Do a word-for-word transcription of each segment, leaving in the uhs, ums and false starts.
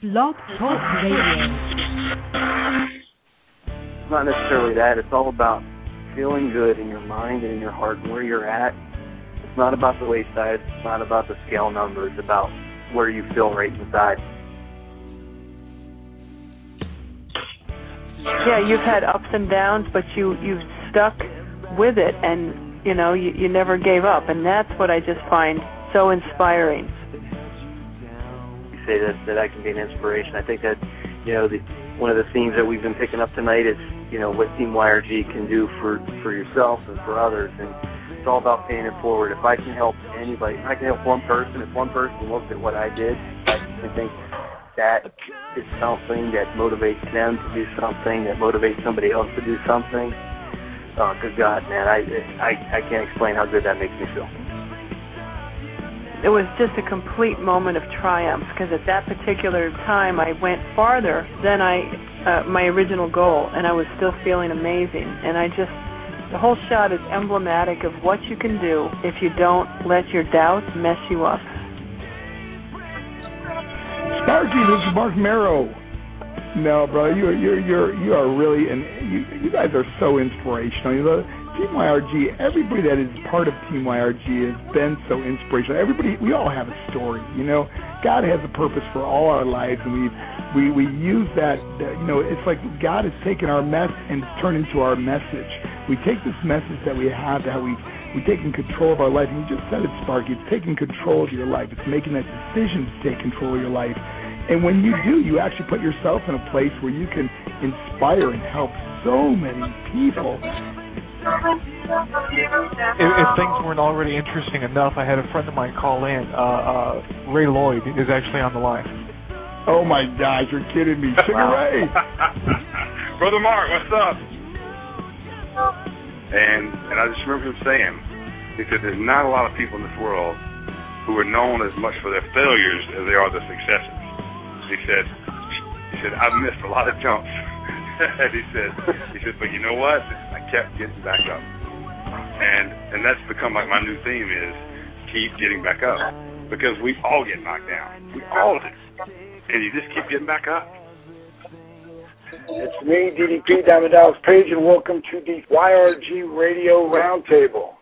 Blog Talk Radio. It's not necessarily that. It's all about feeling good in your mind and in your heart and where you're at. It's not about the weight size. It's not about the scale number. It's about where you feel right inside. Yeah, you've had ups and downs, but you, you've stuck with it, and, you know, you, you never gave up, and that's what I just find so inspiring. You say that, that I can be an inspiration. I think that, you know, the, one of the themes that we've been picking up tonight is, you know, what Team Y R G can do for, for yourself and for others, and it's all about paying it forward. If I can help anybody, if I can help one person, if one person looks at what I did, I think that is something that motivates them to do something, that motivates somebody else to do something. Oh, good God, man, I, I, I can't explain how good that makes me feel. It was just a complete moment of triumph, because at that particular time I went farther than I uh, my original goal, and I was still feeling amazing. And I just, the whole shot is emblematic of what you can do if you don't let your doubts mess you up. Sparky, this is Mark Marrow. No, bro, you are you're you're you are really, and you you guys are so inspirational. You know, Team Y R G, everybody that is part of Team Y R G has been so inspirational. Everybody, we all have a story. You know, God has a purpose for all our lives, and we we we use that. You know, it's like God has taken our mess and turned into our message. We take this message that we have, that we we taking control of our life. And you just said it, Sparky. It's taking control of your life. It's making that decision to take control of your life. And when you do, you actually put yourself in a place where you can inspire and help so many people. If, if things weren't already interesting enough, I had a friend of mine call in. Uh, uh, Ray Lloyd is actually on the line. Oh, my gosh, you're kidding me. Sugar Ray. Brother Mark, what's up? And and I just remember him saying, he said, there's not a lot of people in this world who are known as much for their failures as they are their successes. He said, he said, I've missed a lot of jumps. And he said, he said, but you know what? I kept getting back up. And and that's become like my new theme is keep getting back up. Because we all get knocked down. We all do. And you just keep getting back up. It's me, D D P, Diamond Dallas Page, and welcome to the Y R G Radio Roundtable.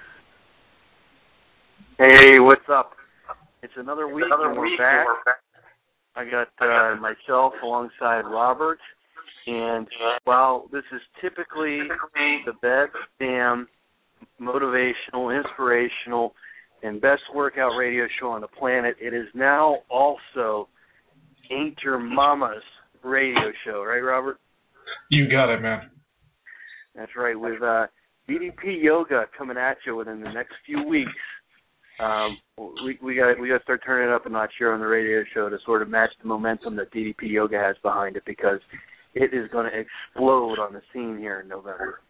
Hey, what's up? It's another week, another and we're week back. We're back. I got uh, myself alongside Robert, and while this is typically the best damn motivational, inspirational, and best workout radio show on the planet, it is now also Ain't Your Mama's radio show, right, Robert? You got it, man. That's right. With uh, D D P Yoga coming at you within the next few weeks. Um, we we got we got to start turning it up a notch here on the radio show to sort of match the momentum that D D P Yoga has behind it, because it is going to explode on the scene here in November.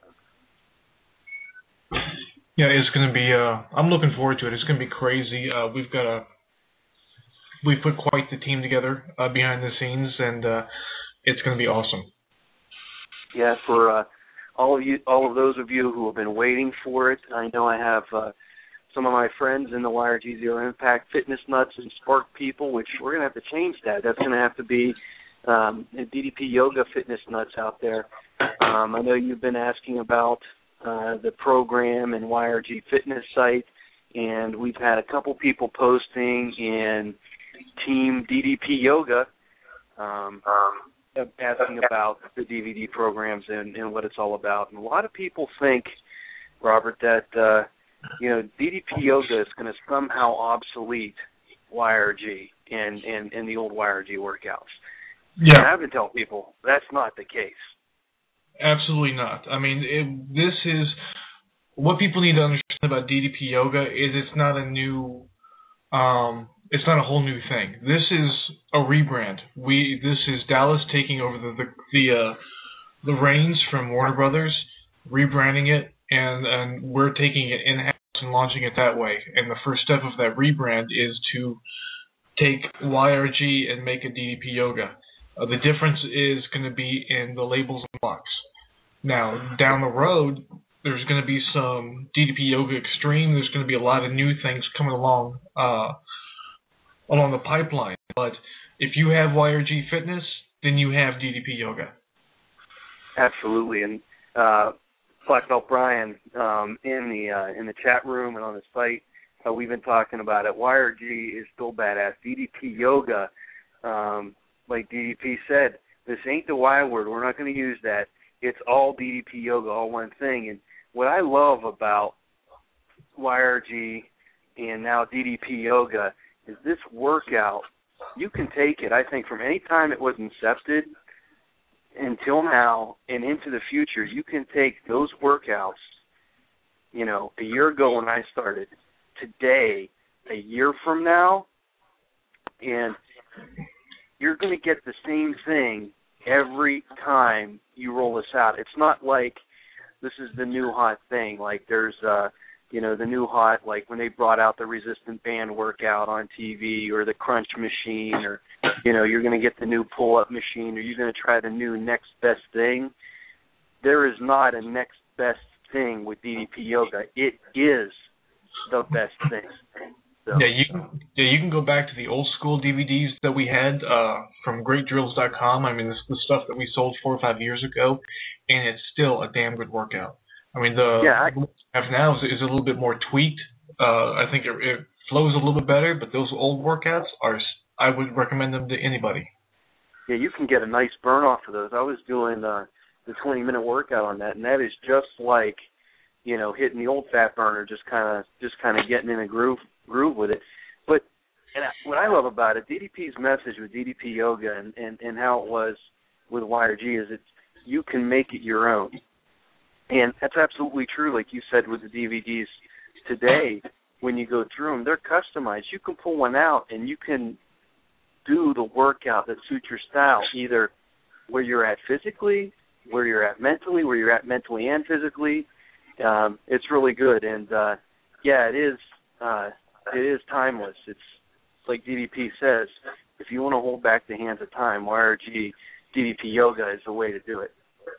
Yeah, it's going to be. Uh, I'm looking forward to it. It's going to be crazy. Uh, we've got a we've put quite the team together uh, behind the scenes, and uh, it's going to be awesome. Yeah, for uh, all of you, all of those of you who have been waiting for it, I know I have. Uh, Some of my friends in the Y R G Zero Impact Fitness Nuts and Spark People, which we're going to have to change that. That's going to have to be um, D D P Yoga Fitness Nuts out there. Um, I know you've been asking about uh, the program and Y R G Fitness site, and we've had a couple people posting in Team D D P Yoga um, asking about the D V D programs and, and what it's all about. And a lot of people think, Robert, that uh, you know, D D P Yoga is going to somehow obsolete Y R G and, and, and the old Y R G workouts. Yeah. And I've been telling people that's not the case. Absolutely not. I mean, it, this is what people need to understand about D D P Yoga is it's not a new, um, it's not a whole new thing. This is a rebrand. We this is Dallas taking over the the the, uh, the reins from Warner Brothers, rebranding it. And and we're taking it in-house and launching it that way. And the first step of that rebrand is to take Y R G and make a D D P Yoga. Uh, the difference is going to be in the labels and blocks. Now, down the road, there's going to be some D D P Yoga Extreme. There's going to be a lot of new things coming along uh, along the pipeline. But if you have Y R G Fitness, then you have D D P Yoga. Absolutely, and uh, Black Belt Brian um, in the uh, in the chat room and on the site, uh, we've been talking about it. Y R G is still badass. D D P Yoga, um, like D D P said, this ain't the Y word. We're not going to use that. It's all D D P Yoga, all one thing. And what I love about Y R G and now D D P Yoga is this workout. You can take it, I think, from any time it was incepted until now and into the future. You can take those workouts, you know, a year ago when I started, today, a year from now, and you're going to get the same thing every time you roll this out. It's not like this is the new hot thing. Like there's, uh, you know, the new hot, like when they brought out the resistant band workout on T V or the crunch machine or, you know, you're going to get the new pull-up machine or you're going to try the new next best thing. There is not a next best thing with D D P Yoga. It is the best thing. So. Yeah, you can, yeah, you can go back to the old school D V Ds that we had uh, from great drills dot com. I mean, this the stuff that we sold four or five years ago, and it's still a damn good workout. I mean, the yeah, I, what we have now is, is a little bit more tweaked. Uh, I think it, it flows a little bit better, but those old workouts are, I would recommend them to anybody. Yeah, you can get a nice burn off of those. I was doing uh, the twenty-minute workout on that, and that is just like, you know, hitting the old fat burner, just kind of just kind of getting in a groove groove with it. But and I, what I love about it, D D P's message with D D P Yoga and, and, and how it was with Y R G is it's you can make it your own. And that's absolutely true, like you said, with the D V Ds today. When you go through them, they're customized. You can pull one out and you can do the workout that suits your style, either where you're at physically, where you're at mentally, where you're at mentally and physically. Um, it's really good. And, uh, yeah, it is uh, it is timeless. It's like D D P says, if you want to hold back the hands of time, Y R G D D P Yoga is the way to do it.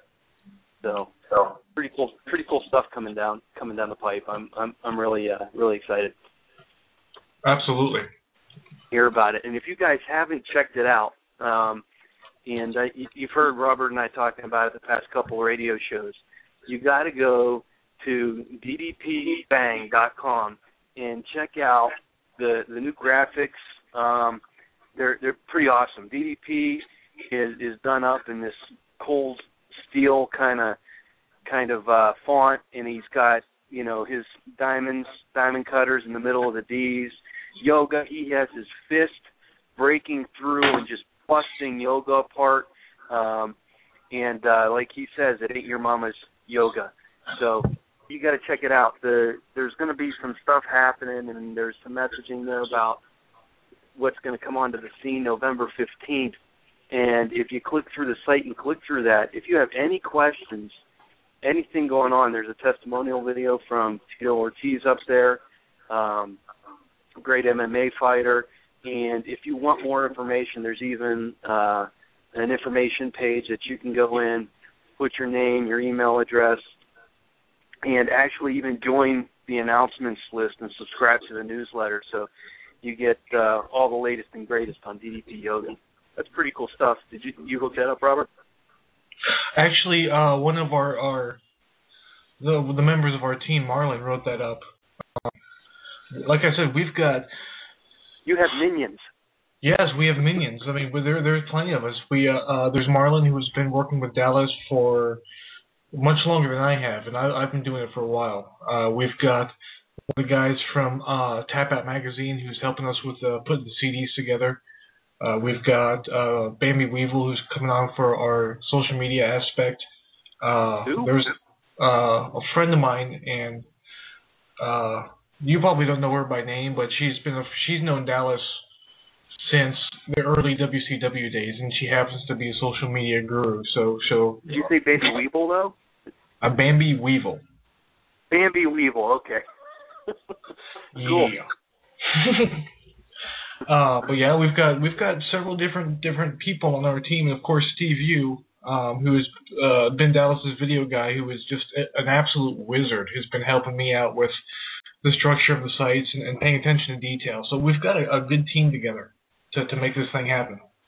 So, so pretty cool, pretty cool stuff coming down, coming down the pipe. I'm, I'm, I'm really, uh, really excited. Absolutely. Hear about it, and if you guys haven't checked it out, um, and uh, you've heard Robert and I talking about it the past couple of radio shows, you got to go to d d p bang dot com and check out the the new graphics. Um, they're they're pretty awesome. D D P is is done up in this cold steel kind of kind of uh, font, and he's got, you know, his diamonds, diamond cutters in the middle of the D's. Yoga, he has his fist breaking through and just busting yoga apart. Um, and uh, like he says, it ain't your mama's yoga. So you got to check it out. The, there's going to be some stuff happening, and there's some messaging there about what's going to come onto the scene November fifteenth. And if you click through the site and click through that, if you have any questions, anything going on, there's a testimonial video from Tito Ortiz up there, um, great M M A fighter. And if you want more information, there's even uh, an information page that you can go in, put your name, your email address, and actually even join the announcements list and subscribe to the newsletter so you get uh, all the latest and greatest on D D P Yoga. That's pretty cool stuff. Did you you hook that up, Robert? Actually, uh, one of our, our the the members of our team, Marlon, wrote that up. Um, like I said, we've got. You have minions. Yes, we have minions. I mean, there there's plenty of us. We uh, uh, there's Marlon, who's been working with Dallas for much longer than I have, and I, I've been doing it for a while. Uh, we've got the guys from uh, Tap Out Magazine, who's helping us with uh, putting the C Ds together. Uh, we've got uh, Bambi Weevil, who's coming on for our social media aspect. Uh, there's uh, a friend of mine, and uh, you probably don't know her by name, but she's been a, she's known Dallas since the early W C W days, and she happens to be a social media guru. So, so. Did you say Bambi Weevil though? A uh, Bambi Weevil. Bambi Weevil, okay. Cool. Yeah. Uh, but yeah, we've got we've got several different different people on our team, and of course Steve Yu, um, who has uh, been Dallas's video guy, who is just a, an absolute wizard, who's been helping me out with the structure of the sites and, and paying attention to detail. So we've got a, a good team together to, to make this thing happen.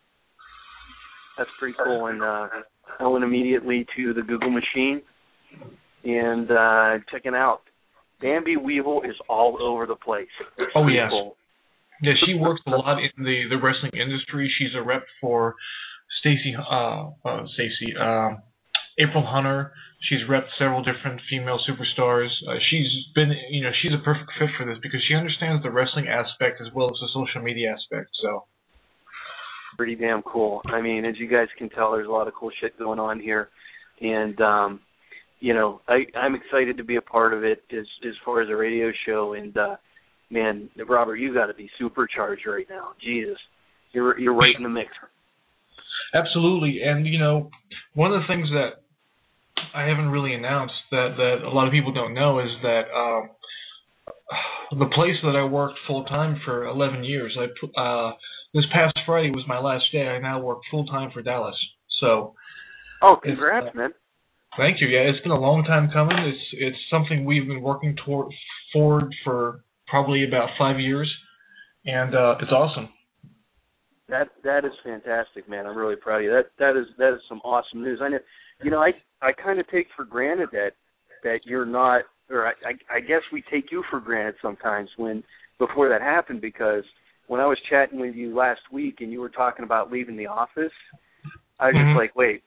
That's pretty cool. And uh, I went immediately to the Google machine and uh, checking out. Bambi Weevil is all over the place. It's oh, yes. cool. Yeah, she works a lot in the, the wrestling industry. She's a rep for Stacy, uh, uh, Stacy, uh, April Hunter. She's repped several different female superstars. Uh, she's been, you know, she's a perfect fit for this because she understands the wrestling aspect as well as the social media aspect. So, pretty damn cool. I mean, as you guys can tell, there's a lot of cool shit going on here, and um, you know, I, I'm excited to be a part of it as as far as a radio show. And uh, man, Robert, you got to be supercharged right now. Jesus, you're you're right in the mix. Absolutely, and you know, one of the things that I haven't really announced that, that a lot of people don't know is that um, the place that I worked full time for eleven years. I uh, this past Friday was my last day. I now work full time for Dallas. So, oh, congrats, uh, man! Thank you. Yeah, it's been a long time coming. It's it's something we've been working toward forward for probably about five years, and uh, it's awesome. That that is fantastic, man. I'm really proud of you. That that is that is some awesome news. I know, you know, I I kind of take for granted that that you're not, or I, I I guess we take you for granted sometimes when before that happened, because when I was chatting with you last week and you were talking about leaving the office, I was mm-hmm. just like, wait,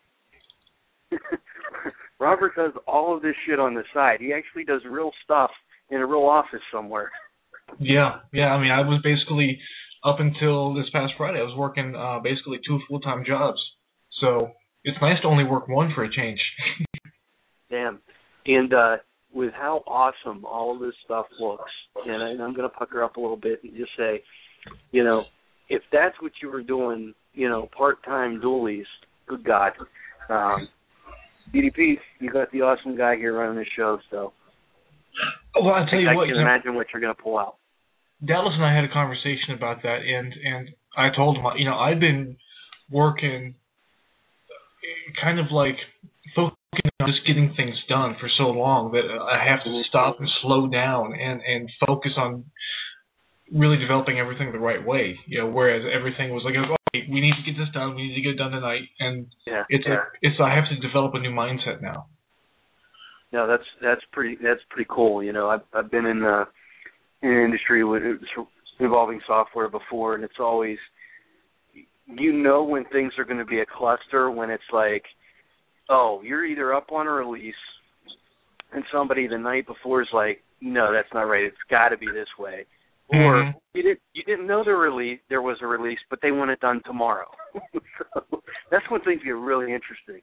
Robert does all of this shit on the side. He actually does real stuff in a real office somewhere. Yeah, yeah. I mean, I was basically. Up until this past Friday, I was working uh, basically two full-time jobs. So it's nice to only work one for a change. Damn. And uh, with how awesome all of this stuff looks, and I, I'm going to pucker up a little bit and just say, you know, if that's what you were doing, you know, part-time dualies, good God. Um, D D P, you got the awesome guy here running the show, so well, I'll tell you I, what, I can you imagine know, what you're going to pull out. Dallas and I had a conversation about that, and, and I told him, you know, I've been working kind of like focusing on just getting things done for so long that I have to stop and slow down and, and focus on really developing everything the right way. You know, whereas everything was like, okay, we need to get this done, we need to get it done tonight, and yeah, it's yeah. a, it's I have to develop a new mindset now. No, that's that's pretty that's pretty cool. You know, I've I've been in the in the industry with involving software before, and it's always, you know, when things are going to be a cluster, when it's like, oh, you're either up on a release, and somebody the night before is like, no, that's not right, it's got to be this way, or mm-hmm. you didn't you didn't know the release there was a release, but they want it done tomorrow. So that's when things get really interesting.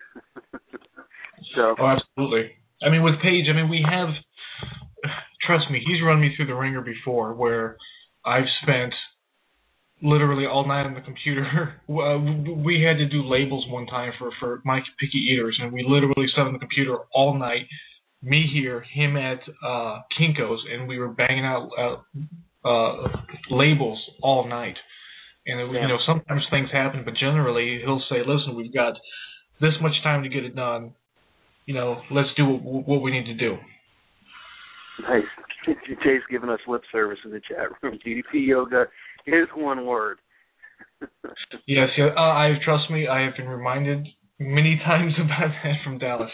So, oh, absolutely. I mean, with Paige, I mean, we have. Trust me, he's run me through the ringer before where I've spent literally all night on the computer. We had to do labels one time for, for My Picky Eaters, and we literally sat on the computer all night, me here, him at uh, Kinko's, and we were banging out uh, uh, labels all night. And, it, you know, sometimes things happen, but generally he'll say, listen, we've got this much time to get it done. You know, let's do what, what we need to do. Nice. Jay's giving us lip service in the chat room. D D P yoga is one word. Yes, yeah, uh, I trust me. I have been reminded many times about that from Dallas.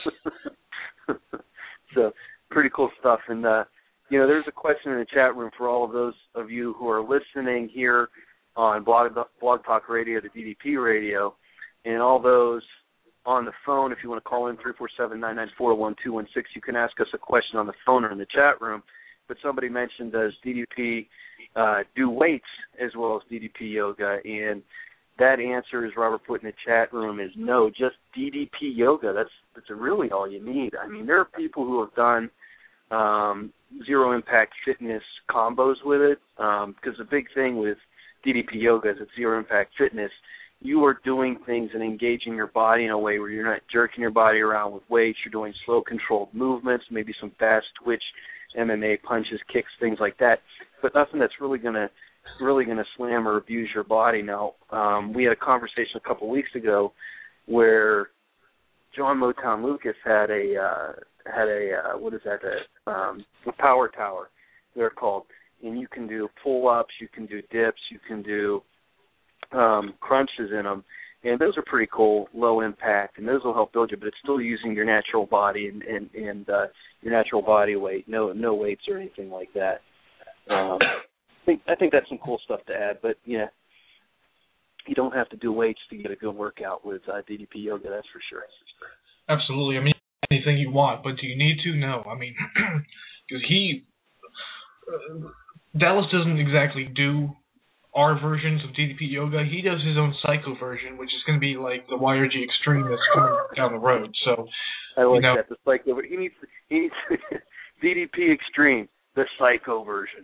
So pretty cool stuff. And uh, you know, there's a question in the chat room for all of those of you who are listening here on Blog Blog Talk Radio, the D D P Radio, and all those on the phone. If you want to call in three four seven, nine nine four, one two one six, you can ask us a question on the phone or in the chat room. But somebody mentioned, does D D P uh, do weights as well as D D P yoga? And that answer, as Robert put in the chat room, is no, just D D P yoga. That's that's really all you need. I mean, there are people who have done um, zero impact fitness combos with it, because um, the big thing with D D P yoga is it's zero impact fitness. You are doing things and engaging your body in a way where you're not jerking your body around with weights. You're doing slow, controlled movements, maybe some fast twitch, M M A punches, kicks, things like that. But nothing that's really gonna really gonna slam or abuse your body. Now, um, we had a conversation a couple of weeks ago where John Motown Lucas had a uh, had a uh, what is that? A, um, a power tower, they're called, and you can do pull ups, you can do dips, you can do Um, crunches in them, And those are pretty cool, low impact, and those will help build you, but it's still using your natural body and, and, and uh, your natural body weight, no no weights or anything like that. Um, I think I think that's some cool stuff to add, but yeah, you don't have to do weights to get a good workout with uh, D D P yoga, that's for sure. Absolutely. I mean, anything you want, but do you need to? No. I mean, because he, uh, Dallas doesn't exactly do our versions of D D P yoga. He does his own psycho version, which is going to be like the Y R G Extreme that's coming down the road. So I like you know, that, the psycho. He needs, he needs D D P Extreme, the psycho version.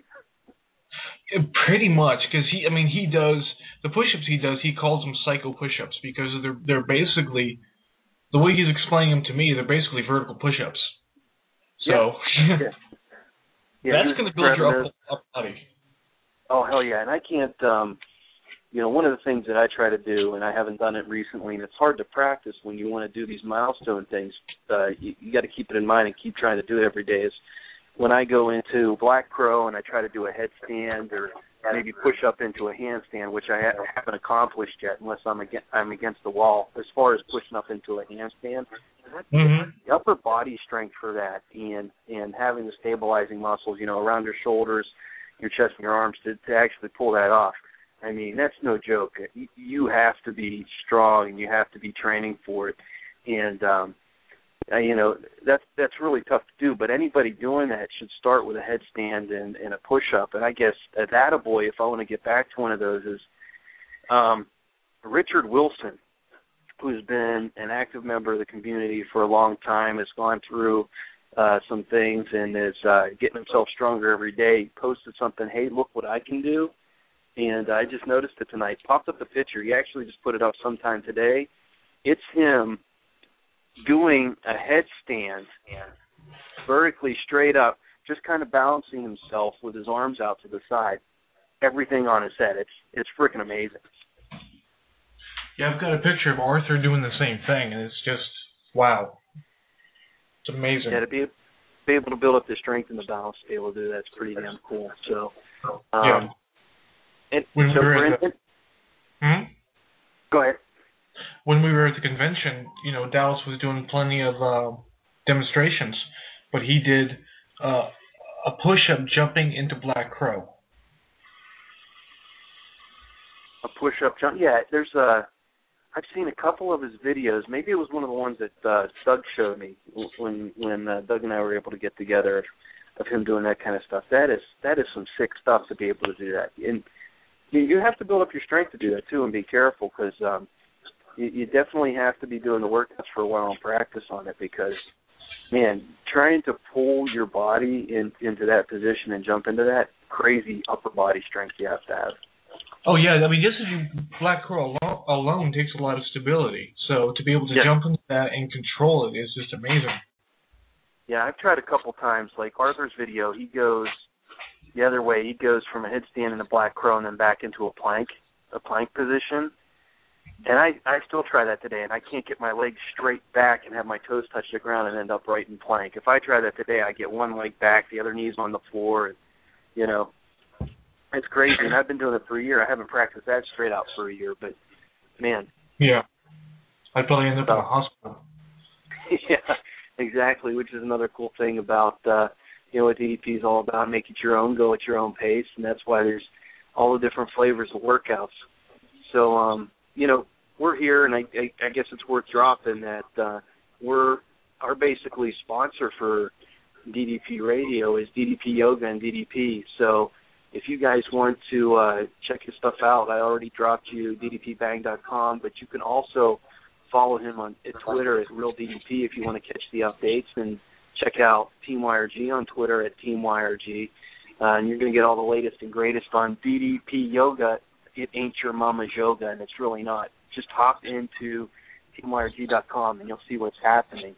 Pretty much, because he, I mean, he does the push-ups he does. He calls them psycho push-ups because they're they're basically, the way he's explaining them to me, they're basically vertical push-ups. So yeah, yeah. yeah that's going to build your up, up body. Oh hell yeah! And I can't, um, you know, one of the things that I try to do, and I haven't done it recently, and it's hard to practice when you want to do these milestone things. Uh, you you got to keep it in mind and keep trying to do it every day. Is when I go into Black Crow and I try to do a headstand or maybe push up into a handstand, which I ha- haven't accomplished yet unless I'm against, I'm against the wall. As far as pushing up into a handstand, mm-hmm. the upper body strength for that and and having the stabilizing muscles, you know, around your shoulders, your chest and your arms to, to actually pull that off. I mean, that's no joke. You have to be strong and you have to be training for it. And, um, you know, that's that's really tough to do, but anybody doing that should start with a headstand and, and a push-up. And I guess at Attaboy, if I want to get back to one of those, is um, Richard Wilson, who's been an active member of the community for a long time, has gone through uh, some things and is uh, getting himself stronger every day. He posted something, hey, look what I can do. And I just noticed it tonight. Popped up the picture. He actually just put it up sometime today. It's him doing a headstand vertically straight up, just kind of balancing himself with his arms out to the side, everything on his head. It's it's freaking amazing. Yeah, I've got a picture of Arthur doing the same thing, and it's just, wow. It's amazing. Yeah, to be, be able to build up the strength and the balance to be able to do that's pretty damn cool. So, um, yeah. And when so we were for at the, instance, hmm? Go ahead. When we were at the convention, you know, Dallas was doing plenty of uh, demonstrations, but he did uh, a push-up jumping into Black Crow. A push-up jump? Yeah, there's a. I've seen a couple of his videos. Maybe it was one of the ones that uh, Doug showed me when when uh, Doug and I were able to get together of him doing that kind of stuff. That is that is some sick stuff to be able to do that. And you, you have to build up your strength to do that too, and be careful because um, you, you definitely have to be doing the workouts for a while and practice on it because, man, trying to pull your body in, into that position and jump into that, crazy upper body strength you have to have. Oh, yeah. I mean, just as you, Black Crow alone, alone takes a lot of stability. So to be able to yeah. jump into that and control it is just amazing. Yeah, I've tried a couple times. Like Arthur's video, he goes the other way. He goes from a headstand in a Black Crow and then back into a plank, a plank position. And I, I still try that today, and I can't get my legs straight back and have my toes touch the ground and end up right in plank. If I try that today, I get one leg back, the other knee's on the floor, and, you know, it's crazy. And I've been doing it for a year. I haven't practiced that straight out for a year, but, man. Yeah. I'd probably end up in a hospital. Yeah, exactly, which is another cool thing about, uh, you know, what D D P is all about, make it your own, go at your own pace, and that's why there's all the different flavors of workouts. So, um, you know, we're here, and I, I, I guess it's worth dropping that uh, we're our basically sponsor for D D P Radio is D D P Yoga and D D P. So if you guys want to uh, check his stuff out, I already dropped you D D P bang dot com, but you can also follow him on Twitter at Real D D P if you want to catch the updates, and check out Team Y R G on Twitter at Team Y R G, uh, and you're going to get all the latest and greatest on D D P Yoga. It ain't your mama's yoga, and it's really not. Just hop into Team Y R G dot com, and you'll see what's happening.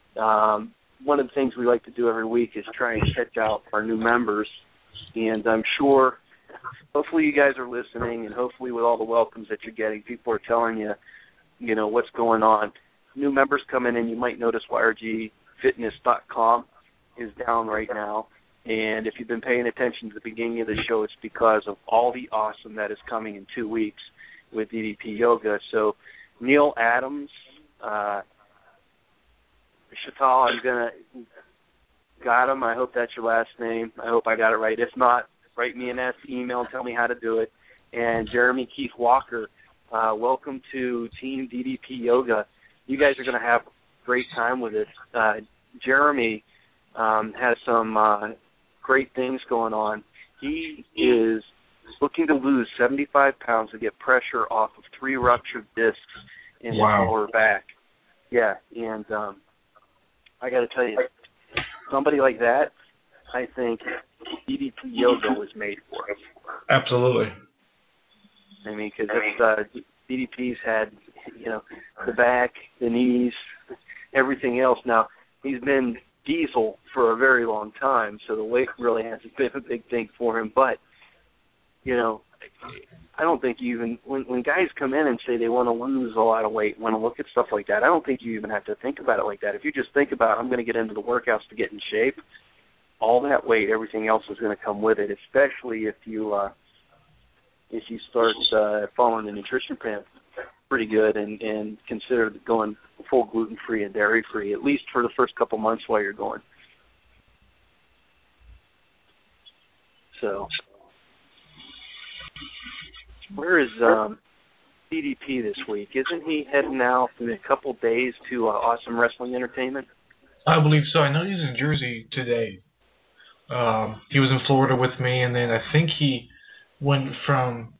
Um, one of the things we like to do every week is try and check out our new members, and I'm sure, hopefully you guys are listening, and hopefully with all the welcomes that you're getting, people are telling you, you know, what's going on. New members coming in, you might notice Y R G fitness dot com is down right now. And if you've been paying attention to the beginning of the show, it's because of all the awesome that is coming in two weeks with D D P Yoga. So Neil Adams, uh, Chatal, I'm gonna got him. I hope that's your last name. I hope I got it right. If not, write me an S email and tell me how to do it. And Jeremy Keith Walker, uh, welcome to Team D D P Yoga. You guys are going to have a great time with it. Uh, Jeremy um, has some uh, great things going on. He is looking to lose seventy-five pounds to get pressure off of three ruptured discs in wow. his lower back. Yeah, and um, I got to tell you, somebody like that, I think D D P Yoga was made for. Absolutely. I mean, because uh, D D P's had, you know, the back, the knees, everything else. Now, he's been diesel for a very long time, so the weight really hasn't been a big thing for him. But, you know, I don't think you even, when, when guys come in and say they want to lose a lot of weight, want to look at stuff like that, I don't think you even have to think about it like that. If you just think about, I'm going to get into the workouts to get in shape, all that weight, everything else is going to come with it, especially if you uh, if you start uh, following the nutrition plan pretty good and, and consider going full gluten-free and dairy-free, at least for the first couple months while you're going. So, where is um, D D P this week? Isn't he heading out in a couple days to uh, Awesome Wrestling Entertainment? I believe so. I know he's in Jersey today. Um, he was in Florida with me, and then I think he went from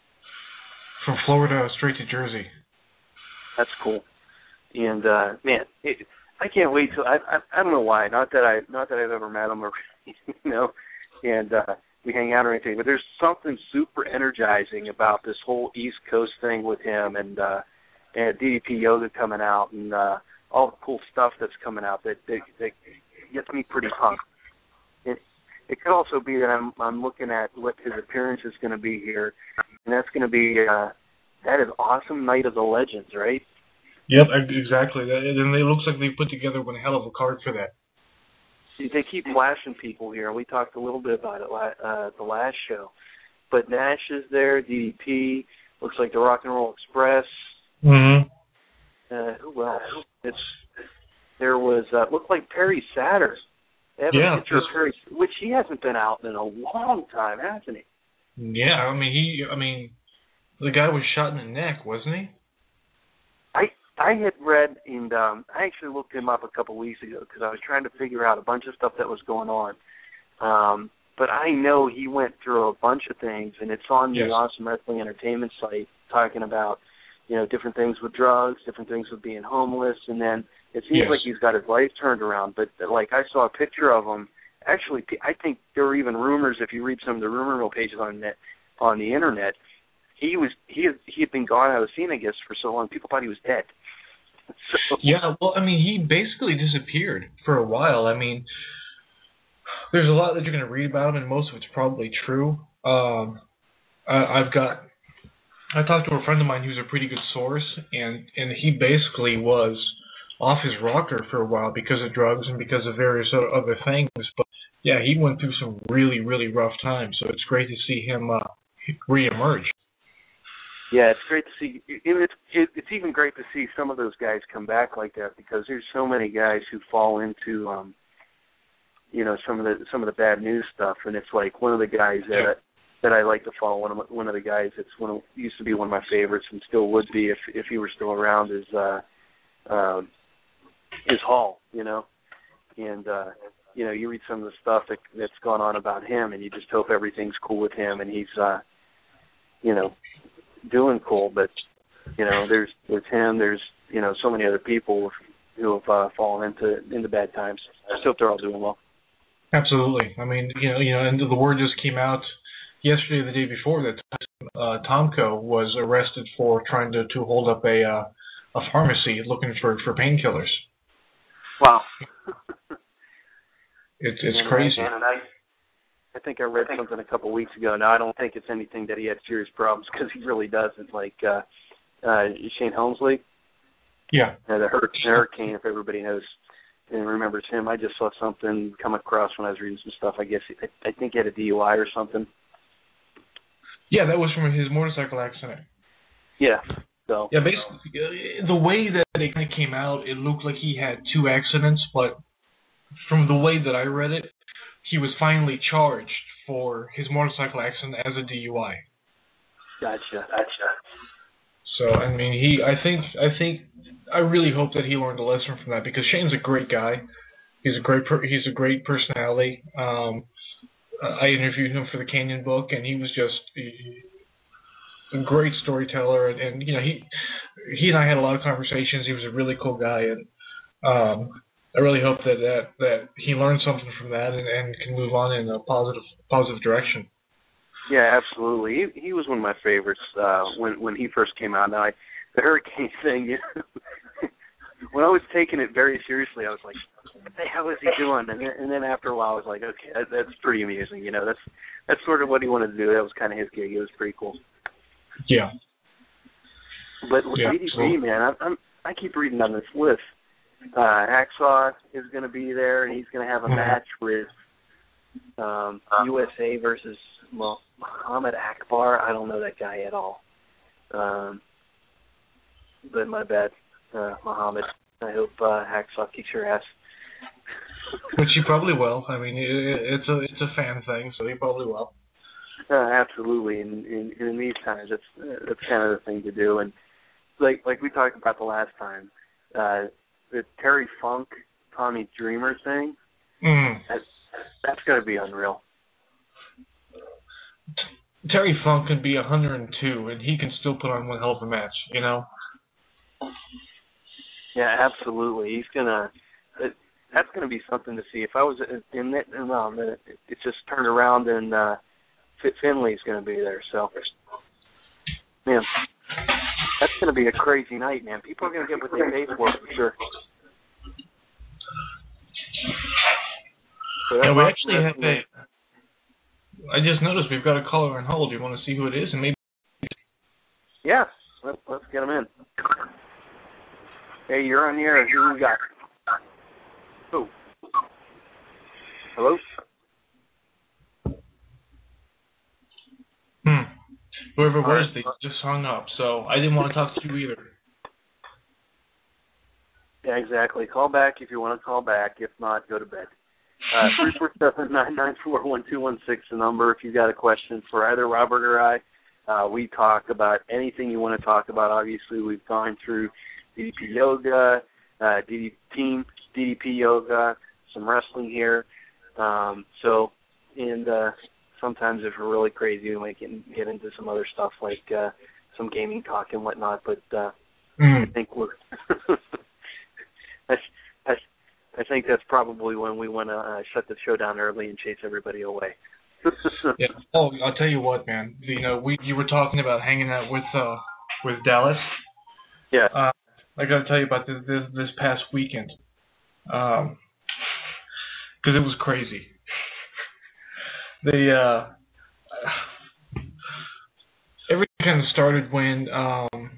from Florida straight to Jersey. That's cool. And uh, man, it, I can't wait till I, I I don't know why. Not that I not that I've ever met him or you know, and uh, we hang out or anything. But there's something super energizing about this whole East Coast thing with him and uh, and D D P Yoga coming out and uh, all the cool stuff that's coming out that that, that gets me pretty pumped. It, it could also be that I'm I'm looking at what his appearance is going to be here, and that's going to be uh, that is awesome Night of the Legends, right? Yep, exactly. And it looks like they put together one hell of a card for that. They keep flashing people here, and we talked a little bit about it uh, the last show. But Nash is there, D D P, looks like the Rock and Roll Express. Mm-hmm. Uh, who else? It's there was uh, looked like Perry Satter. They have yeah, a picture of Perry, which he hasn't been out in a long time, hasn't he? Yeah, I mean he. I mean, the guy was shot in the neck, wasn't he? I I had read, and um, I actually looked him up a couple weeks ago because I was trying to figure out a bunch of stuff that was going on. Um, but I know he went through a bunch of things, and it's on the yes. Awesome Wrestling Entertainment site talking about, you know, different things with drugs, different things with being homeless, and then it seems yes. like he's got his life turned around. But, like, I saw a picture of him. Actually, I think there were even rumors, if you read some of the rumor mill pages on net, on the Internet, he was he had, he had been gone out of the scene, I guess, for so long. People thought he was dead. So, yeah, well, I mean, he basically disappeared for a while. I mean, there's a lot that you're going to read about him, and most of it's probably true. Um, I, I've got, I talked to a friend of mine who's a pretty good source, and, and he basically was off his rocker for a while because of drugs and because of various other things. But, yeah, he went through some really, really rough times, so it's great to see him uh, reemerge. Yeah, it's great to see. It's it's even great to see some of those guys come back like that because there's so many guys who fall into, um, you know, some of the some of the bad news stuff, and it's like one of the guys that I, that I like to follow. One of my, one of the guys that's one of, used to be one of my favorites and still would be if if he were still around is uh, uh, is Hall, you know, and uh, you know you read some of the stuff that that's gone on about him, and you just hope everything's cool with him, and he's, uh, you know. doing cool, but you know, there's there's him, there's you know, so many other people who have uh, fallen into into bad times. I just hope they're all doing well. Absolutely. I mean, you know, you know, and the word just came out yesterday, or the day before, that uh, Tomko was arrested for trying to, to hold up a uh, a pharmacy looking for for painkillers. Wow. it's it's and, crazy. And I, I think I read something a couple of weeks ago. Now, I don't think it's anything that he had serious problems because he really doesn't. Like uh, uh, Shane Helmsley. Yeah. Uh, the Hurricane, if everybody knows and remembers him. I just saw something come across when I was reading some stuff. I guess I, I think he had a D U I or something. Yeah, that was from his motorcycle accident. Yeah. So yeah, basically the way that it kind of came out, it looked like he had two accidents, but from the way that I read it, he was finally charged for his motorcycle accident as a D U I. Gotcha, gotcha. So I mean, he, I think, I think, I really hope that he learned a lesson from that, because Shane's a great guy. He's a great, per, he's a great personality. Um, I interviewed him for the Canyon book, and he was just he, a great storyteller. And, and you know, he, he and I had a lot of conversations. He was a really cool guy, and um, I really hope that, that that he learned something from that and, and can move on in a positive, positive direction. Yeah, absolutely. He he was one of my favorites uh, when when he first came out. Now, I, the hurricane thing, you know, when I was taking it very seriously, I was like, what the hell is he doing? And then, and then after a while, I was like, okay, that, that's pretty amusing. You know, that's that's sort of what he wanted to do. That was kind of his gig. It was pretty cool. Yeah. But with yeah, D D P, so. man, I, I'm I keep reading on this list. Uh, Hacksaw is going to be there, and he's going to have a mm-hmm. match with um, U S A versus well, Muhammad Akbar. I don't know that guy at all. Um, but my bad, uh, Muhammad. I hope uh, Hacksaw kicks your ass. Which he probably will. I mean, it, it's a it's a fan thing, so he probably will. Uh, absolutely. In, in in these times, that's uh, that's kind of the thing to do. And like like we talked about the last time, uh, the Terry Funk, Tommy Dreamer thing. Mm. That's that's going to be unreal. Terry Funk could be one hundred two, and he can still put on one hell of a match, you know? Yeah, absolutely. He's going to it, – that's going to be something to see. If I was in it, um, it, it just turned around and uh, Finley's going to be there. So, man, that's going to be a crazy night, man. People are going to get what they pay for, for sure. So yeah, we actually have a – I just noticed we've got a caller on hold. Do you want to see who it is? And maybe. Yeah, let's, let's get him in. Hey, you're on the air. Who we got? Who? Hello? Hmm. Whoever it was, right. they just hung up. So I didn't want to talk to you either. Yeah, exactly. Call back if you want to call back. If not, go to bed. Uh, three four seven, nine nine four, one two one six, the number. If you've got a question for either Robert or I, uh, we talk about anything you want to talk about. Obviously, we've gone through D D P Yoga, uh, D D P Team, D D P Yoga, some wrestling here. Um, so, and uh, sometimes if we're really crazy, we might get, get into some other stuff like uh, some gaming talk and whatnot. But uh, mm. I think we're that's, that's I think that's probably when we want to uh, shut the show down early and chase everybody away. yeah. Oh, I'll tell you what, man. You know, we you were talking about hanging out with uh, with Dallas. Yeah. Uh, I got to tell you about this this, this past weekend, because um, it was crazy. They uh, everything kind of started when. Um,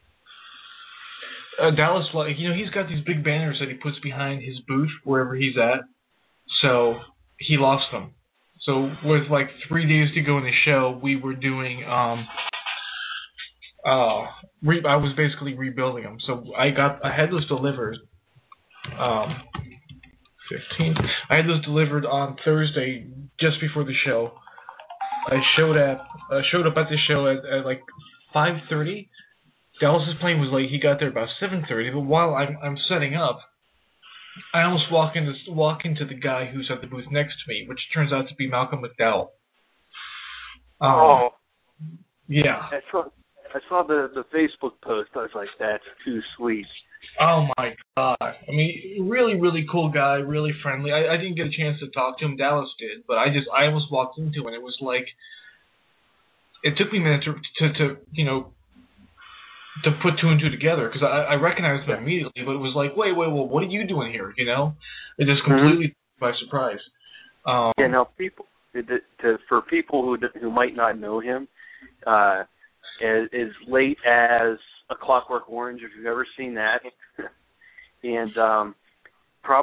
Uh, Dallas, like you know, he's got these big banners that he puts behind his booth wherever he's at. So he lost them. So with like three days to go in the show, we were doing. Um, uh, re- I was basically rebuilding them. So I got, I had those delivered. Um, fifteenth. I had those delivered on Thursday, just before the show. I showed at, uh, showed up at the show at, at like five thirty. Dallas's plane was late. He got there about seven thirty. But while I'm I'm setting up, I almost walk into walk into the guy who's at the booth next to me, which turns out to be Malcolm McDowell. Um, oh, yeah. I saw I saw the the Facebook post. I was like, that's too sweet. Oh my God! I mean, really, really cool guy, really friendly. I, I didn't get a chance to talk to him. Dallas did, but I just I almost walked into him, and it was like it took me a minute to to, to you know. to put two and two together, because I, I recognized him immediately, but it was like, wait, wait, well, what are you doing here, you know? It just completely mm-hmm. by surprise. Um, yeah, now, people, to, to, for people who who might not know him, uh, as, as late as A Clockwork Orange, if you've ever seen that, and um,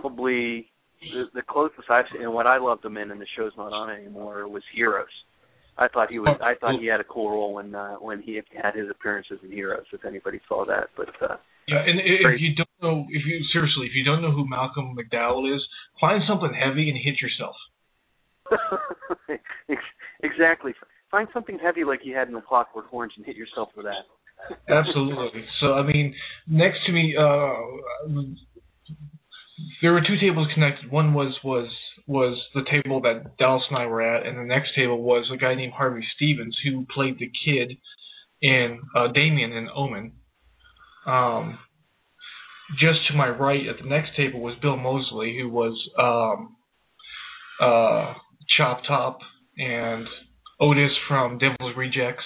probably the, the closest I've seen, and what I loved him in, and the show's not on anymore, was Heroes. I thought he was. I thought he had a cool role when uh, when he had his appearances in Heroes. If anybody saw that, but uh, yeah, and if you don't know, if you seriously, if you don't know who Malcolm McDowell is, find something heavy and hit yourself. Exactly. Find something heavy like you had in the Clockwork Orange and hit yourself with that. Absolutely. So I mean, next to me, uh, there were two tables connected. One was was was the table that Dallas and I were at, and the next table was a guy named Harvey Stevens who played the kid in uh, Damien in Omen. Um, just to my right at the next table was Bill Moseley, who was um, uh, Chop Top and Otis from Devil's Rejects.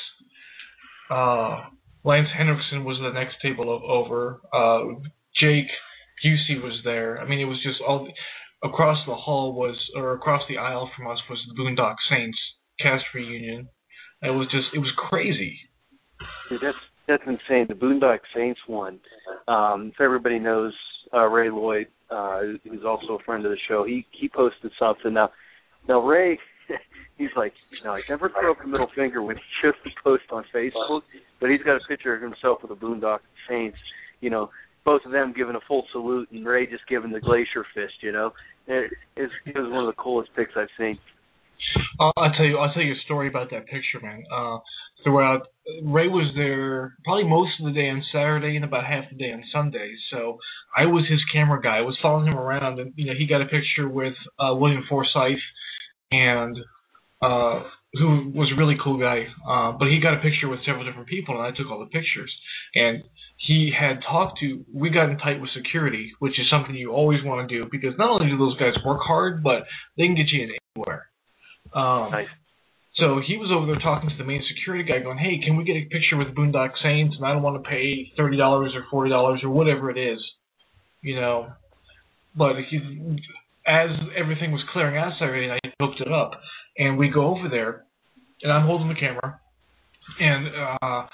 Uh, Lance Henriksen was the next table over. Uh, Jake Busey was there. I mean, it was just all across the hall was, or across the aisle from us was the Boondock Saints cast reunion. It was just, it was crazy. Dude, that's that's insane. The Boondock Saints one. Um, if everybody knows uh, Ray Lloyd, uh, who's also a friend of the show, he he posted something. Now, now Ray, he's like, you know, I never throw up a middle finger when he shows the post on Facebook, but he's got a picture of himself with the Boondock Saints. You know, both of them giving a full salute and Ray just giving the glacier fist. You know, it, it was one of the coolest pics I've seen. Uh, I'll tell you. I'll tell you a story about that picture, man. Uh, throughout, Ray was there probably most of the day on Saturday and about half the day on Sunday. So I was his camera guy. I was following him around, and you know, he got a picture with uh, William Forsythe, and uh, who was a really cool guy. Uh, but he got a picture with several different people, and I took all the pictures. And he had talked to. We got in tight with security, which is something you always want to do because not only do those guys work hard, but they can get you in anywhere. Um, nice. So he was over there talking to the main security guy going, hey, can we get a picture with the Boondock Saints? And I don't want to pay thirty dollars or forty dollars or whatever it is, you know. But he, as everything was clearing out Saturday night, I hooked it up. And we go over there, and I'm holding the camera. And uh,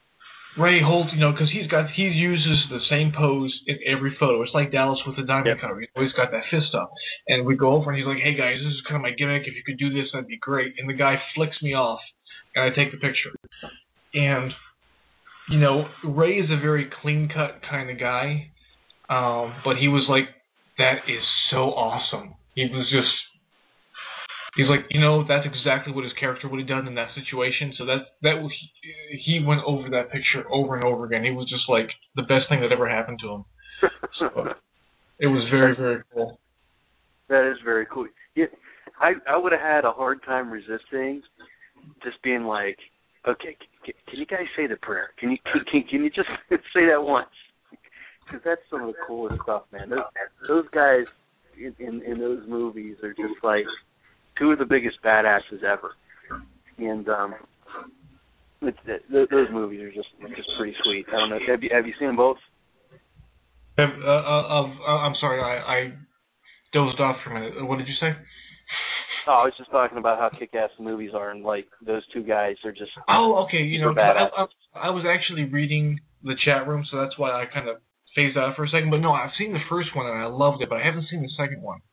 Ray holds, you know, because he's got, he uses the same pose in every photo. It's like Dallas with the diamond yep. cutter. He's always got that fist up. And we go over, and he's like, hey, guys, this is kind of my gimmick. If you could do this, that'd be great. And the guy flicks me off, and I take the picture. And, you know, Ray is a very clean-cut kind of guy, um, but he was like, that is so awesome. He was just, he's like, you know, that's exactly what his character would have done in that situation. So that that was, he went over that picture over and over again. He was just like the best thing that ever happened to him. So it was very, very cool. That is very cool. Yeah, I I would have had a hard time resisting just being like, okay, can, can you guys say the prayer? Can you can, can you just say that once? Because that's some of the coolest stuff, man. Those, those guys in, in in those movies are just like two of the biggest badasses ever, and um, it, it, those movies are just just pretty sweet. I don't know. Have you have you seen them both? Uh, uh, uh, I'm sorry, I, I dozed off for a minute. What did you say? Oh, I was just talking about how kick-ass the movies are, and like those two guys are just oh, okay. You know, badass. I, I, I was actually reading the chat room, so that's why I kind of phased out for a second. But no, I've seen the first one and I loved it, but I haven't seen the second one.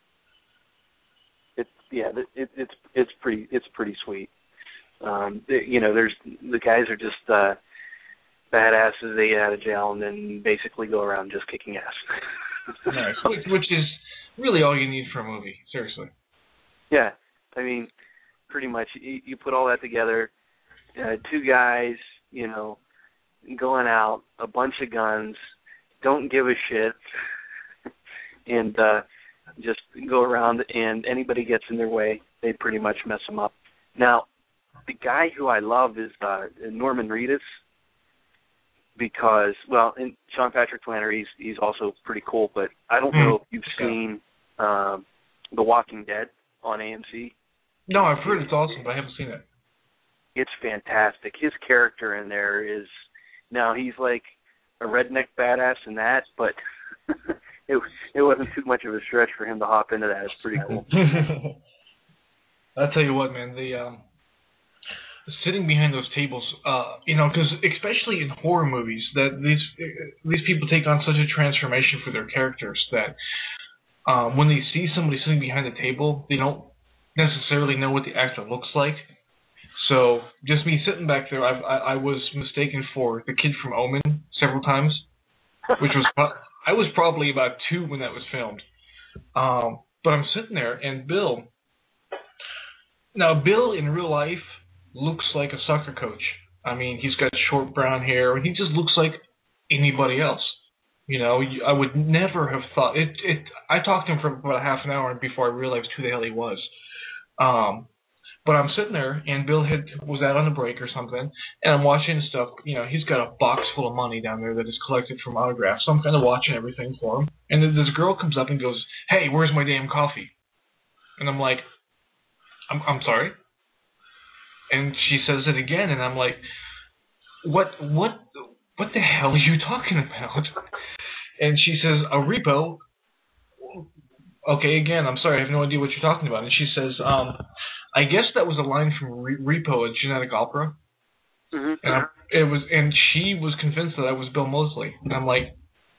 It's yeah, it, it's it's pretty it's pretty sweet. Um, you know, there's the guys are just uh, badasses. They get out of jail and then basically go around just kicking ass. Nice, which, which is really all you need for a movie. Seriously. Yeah, I mean, pretty much you, you put all that together. Uh, two guys, you know, going out, a bunch of guns, don't give a shit, and uh, just go around, and anybody gets in their way, they pretty much mess them up. Now, the guy who I love is uh, Norman Reedus, because, well, and Sean Patrick Flannery, he's, he's also pretty cool, but I don't know if you've seen um, The Walking Dead on A M C. No, I've heard it's awesome, but I haven't seen it. It's fantastic. His character in there is, now he's like a redneck badass in that, but it it wasn't too much of a stretch for him to hop into that. It's pretty cool. I'll tell you what, man, the um, sitting behind those tables, uh, you know, because especially in horror movies, that these these people take on such a transformation for their characters that um, when they see somebody sitting behind the table, they don't necessarily know what the actor looks like. So just me sitting back there, I, I, I was mistaken for the kid from Omen several times, which was I was probably about two when that was filmed. Um, but I'm sitting there, and Bill. Now Bill in real life looks like a soccer coach. I mean, he's got short brown hair, and he just looks like anybody else. You know, I would never have thought it. It. I talked to him for about half an hour before I realized who the hell he was. Um, but I'm sitting there, and Bill had was out on a break or something, and I'm watching stuff. You know, he's got a box full of money down there that is collected from autographs. So I'm kind of watching everything for him, and then this girl comes up and goes, "Hey, where's my damn coffee?" And I'm like, "I'm I'm sorry." And she says it again, and I'm like, "What what what the hell are you talking about?" And she says, "A repo." Okay, again, I'm sorry, I have no idea what you're talking about. And she says, um, I guess that was a line from Re- Repo, a Genetic Opera. Mm-hmm. And I, it was, and she was convinced that I was Bill Moseley. And I'm like,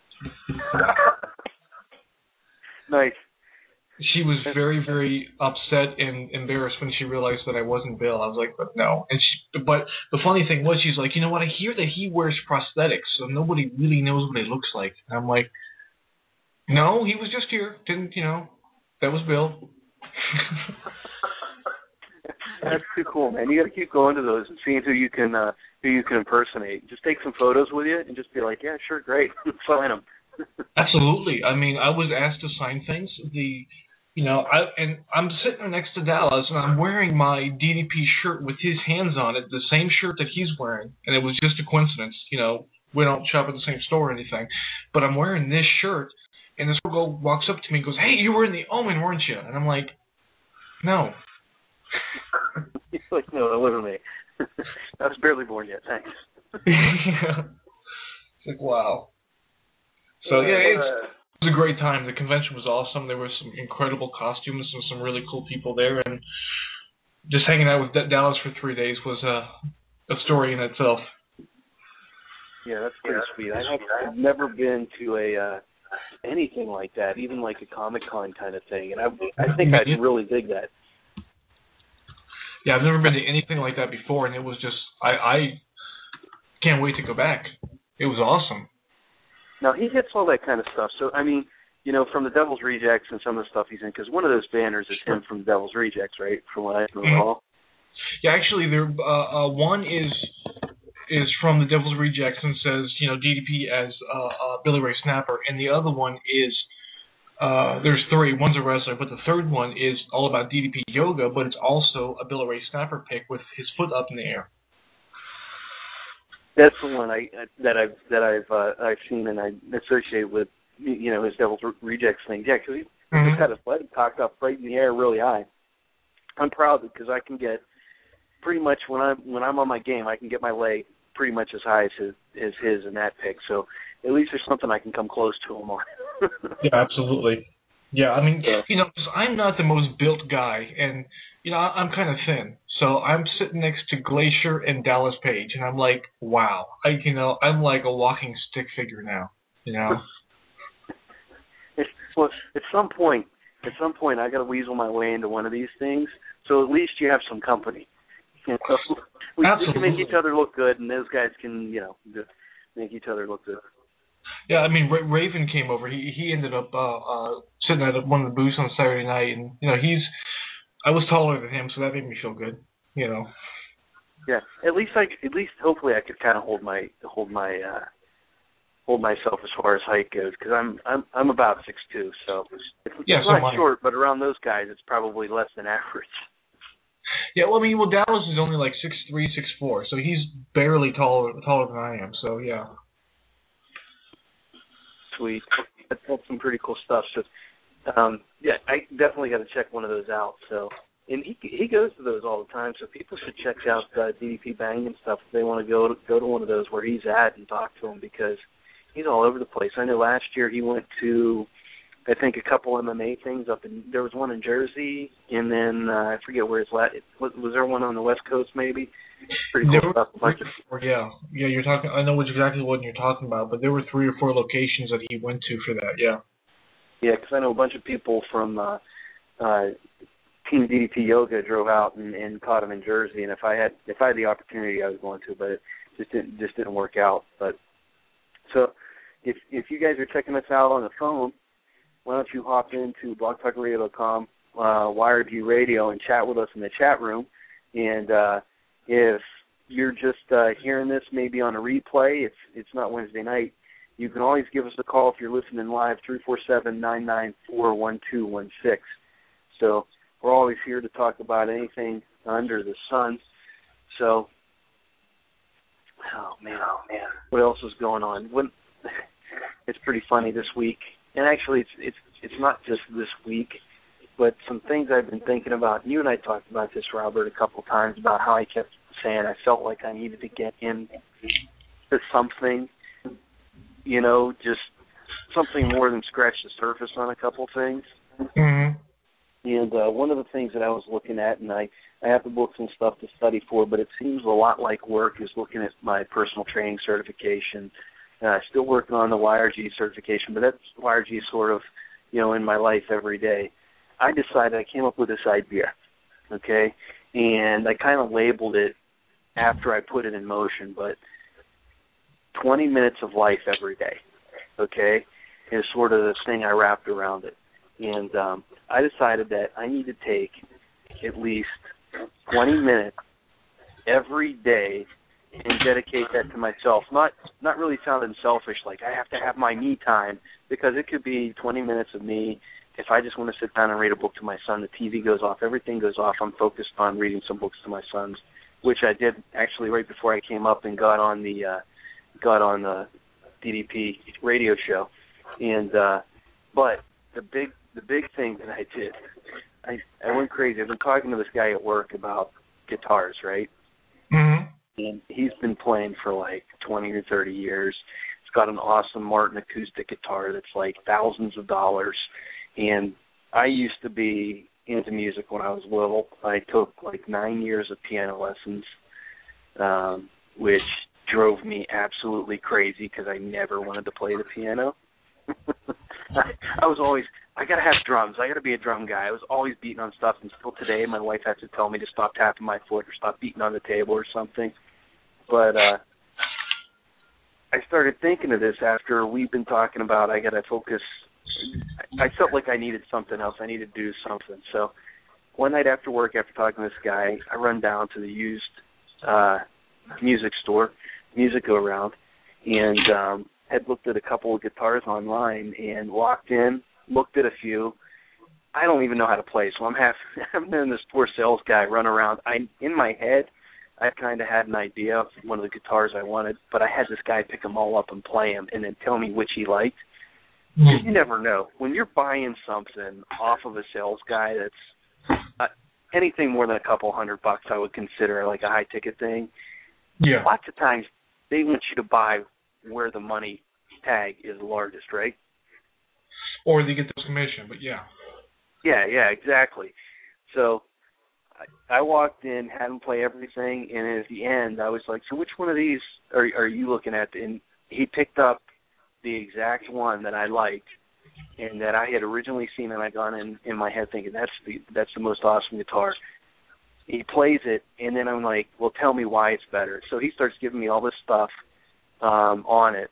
nice. She was very, very upset and embarrassed when she realized that I wasn't Bill. I was like, but no. And she, but the funny thing was, she's like, you know what? I hear that he wears prosthetics, so nobody really knows what he looks like. And I'm like, no, he was just here. Didn't, you know, that was Bill. That's too cool, man. You got to keep going to those and seeing who you can uh, who you can impersonate. Just take some photos with you and just be like, yeah, sure, great, sign them. Absolutely. I mean, I was asked to sign things. The, you know, I and I'm sitting there next to Dallas, and I'm wearing my D D P shirt with his hands on it, the same shirt that he's wearing, and it was just a coincidence. You know, we don't shop at the same store or anything, but I'm wearing this shirt. And this girl walks up to me and goes, "Hey, you were in the Omen, weren't you?" And I'm like, "No." He's like, "No, that wasn't me. I was barely born yet. Thanks." Yeah. It's like, wow. So yeah, it's, it was a great time. The convention was awesome. There were some incredible costumes and some really cool people there, and just hanging out with D- Dallas for three days was a a story in itself. Yeah, that's pretty yeah, sweet. I have, I've never been to a. Uh, anything like that, even like a Comic-Con kind of thing, and I I think I'd really dig that. Yeah, I've never been to anything like that before, and it was just, I, I can't wait to go back. It was awesome. Now, he hits all that kind of stuff, so, I mean, you know, from the Devil's Rejects and some of the stuff he's in, because one of those banners is him from the Devil's Rejects, right, from what I can recall? Yeah, actually, there, uh, uh, one is... is from the Devil's Rejects and says, you know, D D P as uh, uh, Billy Ray Snapper, and the other one is, uh, there's three, one's a wrestler, but the third one is all about D D P yoga, but it's also a Billy Ray Snapper pic with his foot up in the air. That's the one I that I've that I've uh, I've seen and I associate with, you know, his Devil's Rejects thing. Yeah, because he's mm-hmm. just got his leg cocked up right in the air, really high. I'm proud because I can get pretty much when I'm when I'm on my game, I can get my leg pretty much as high as his, as his in that pic. So at least there's something I can come close to him on. Yeah, absolutely. Yeah, I mean, yeah. you know, I'm not the most built guy, and, you know, I'm kind of thin. So I'm sitting next to Glacier and Dallas Page, and I'm like, wow. I, you know, I'm like a walking stick figure now, you know. Well, at some point, at some point, I got to weasel my way into one of these things, so at least you have some company. You know, we, we can make each other look good, and those guys can, you know, make each other look good. Yeah, I mean, Ra- Raven came over. He he ended up uh, uh, sitting at one of the booths on Saturday night, and you know, he's. I was taller than him, so that made me feel good. You know. Yeah, at least I at least hopefully I could kind of hold my hold my uh, hold myself as far as height goes, because I'm I'm I'm about six two, so it's, yeah, it's so not short, but around those guys, it's probably less than average. Yeah, well, I mean, well, Dallas is only like six three, six four, so he's barely taller taller than I am. So yeah. Sweet, that's, that's some pretty cool stuff. So, um, yeah, I definitely got to check one of those out. So, and he he goes to those all the time. So people should check out uh, D D P Bang and stuff if they want to go to go to one of those where he's at and talk to him, because he's all over the place. I know last year he went to, I think, a couple M M A things up in, there was one in Jersey, and then uh, I forget where it's at. Was, was there one on the West Coast maybe? Pretty cool stuff. Three or four, yeah, yeah. You're talking. I know exactly what you're talking about, but there were three or four locations that he went to for that. Yeah. Yeah, because I know a bunch of people from uh, uh, Team D D P Yoga drove out and, and caught him in Jersey, and if I had if I had the opportunity, I was going to, but it just didn't just didn't work out. But so if if you guys are checking us out on the phone, why don't you hop into blog talk radio dot com, uh, Y R G Radio, and chat with us in the chat room. And uh, if you're just uh, hearing this maybe on a replay, it's it's not Wednesday night, you can always give us a call if you're listening live, three four seven, nine nine four, one two one six. So we're always here to talk about anything under the sun. So, oh, man, oh, man. What else is going on? When, it's pretty funny this week. And actually, it's it's it's not just this week, but some things I've been thinking about. You and I talked about this, Robert, a couple of times, about how I kept saying I felt like I needed to get into something, you know, just something more than scratch the surface on a couple things. Mm-hmm. And uh, one of the things that I was looking at, and I, I have the books and stuff to study for, but it seems a lot like work, is looking at my personal training certification. Uh, still working on the Y R G certification, but that's Y R G sort of, you know, in my life every day. I decided, I came up with this idea, okay, and I kind of labeled it after I put it in motion, but twenty minutes of life every day, okay, is sort of the thing I wrapped around it. And um, I decided that I need to take at least twenty minutes every day and dedicate that to myself. Not not really sounding selfish, like I have to have my me time, because it could be twenty minutes of me. If I just want to sit down and read a book to my son, the T V goes off, everything goes off. I'm focused on reading some books to my sons, which I did actually right before I came up and got on the uh, got on the D D P radio show. And uh, but the big the big thing that I did, I I went crazy. I've been talking to this guy at work about guitars, right? Mm-hmm. And he's been playing for like twenty or thirty years. He's got an awesome Martin acoustic guitar that's like thousands of dollars. And I used to be into music when I was little. I took like nine years of piano lessons, um, which drove me absolutely crazy because I never wanted to play the piano. I, I was always, I got to have drums. I got to be a drum guy. I was always beating on stuff, and still today my wife has to tell me to stop tapping my foot or stop beating on the table or something. But uh, I started thinking of this after we've been talking about I got to focus. I felt like I needed something else. I needed to do something. So one night after work, after talking to this guy, I run down to the used uh, music store, Music Go Around, and um, had looked at a couple of guitars online and walked in, looked at a few. I don't even know how to play, so I'm half I'm doing this poor sales guy run around. I in my head, I kind of had an idea of one of the guitars I wanted, but I had this guy pick them all up and play them and then tell me which he liked. You never know. When you're buying something off of a sales guy that's uh, anything more than a couple hundred bucks, I would consider like a high-ticket thing. Yeah. Lots of times they want you to buy where the money tag is largest, right? Or they get the commission, but yeah. Yeah, yeah, exactly. So I, I walked in, had him play everything, and at the end I was like, so which one of these are, are you looking at? And he picked up the exact one that I liked and that I had originally seen, and I got in in my head thinking that's the that's the most awesome guitar. He plays it, and then I'm like, well, tell me why it's better. So he starts giving me all this stuff um, on it,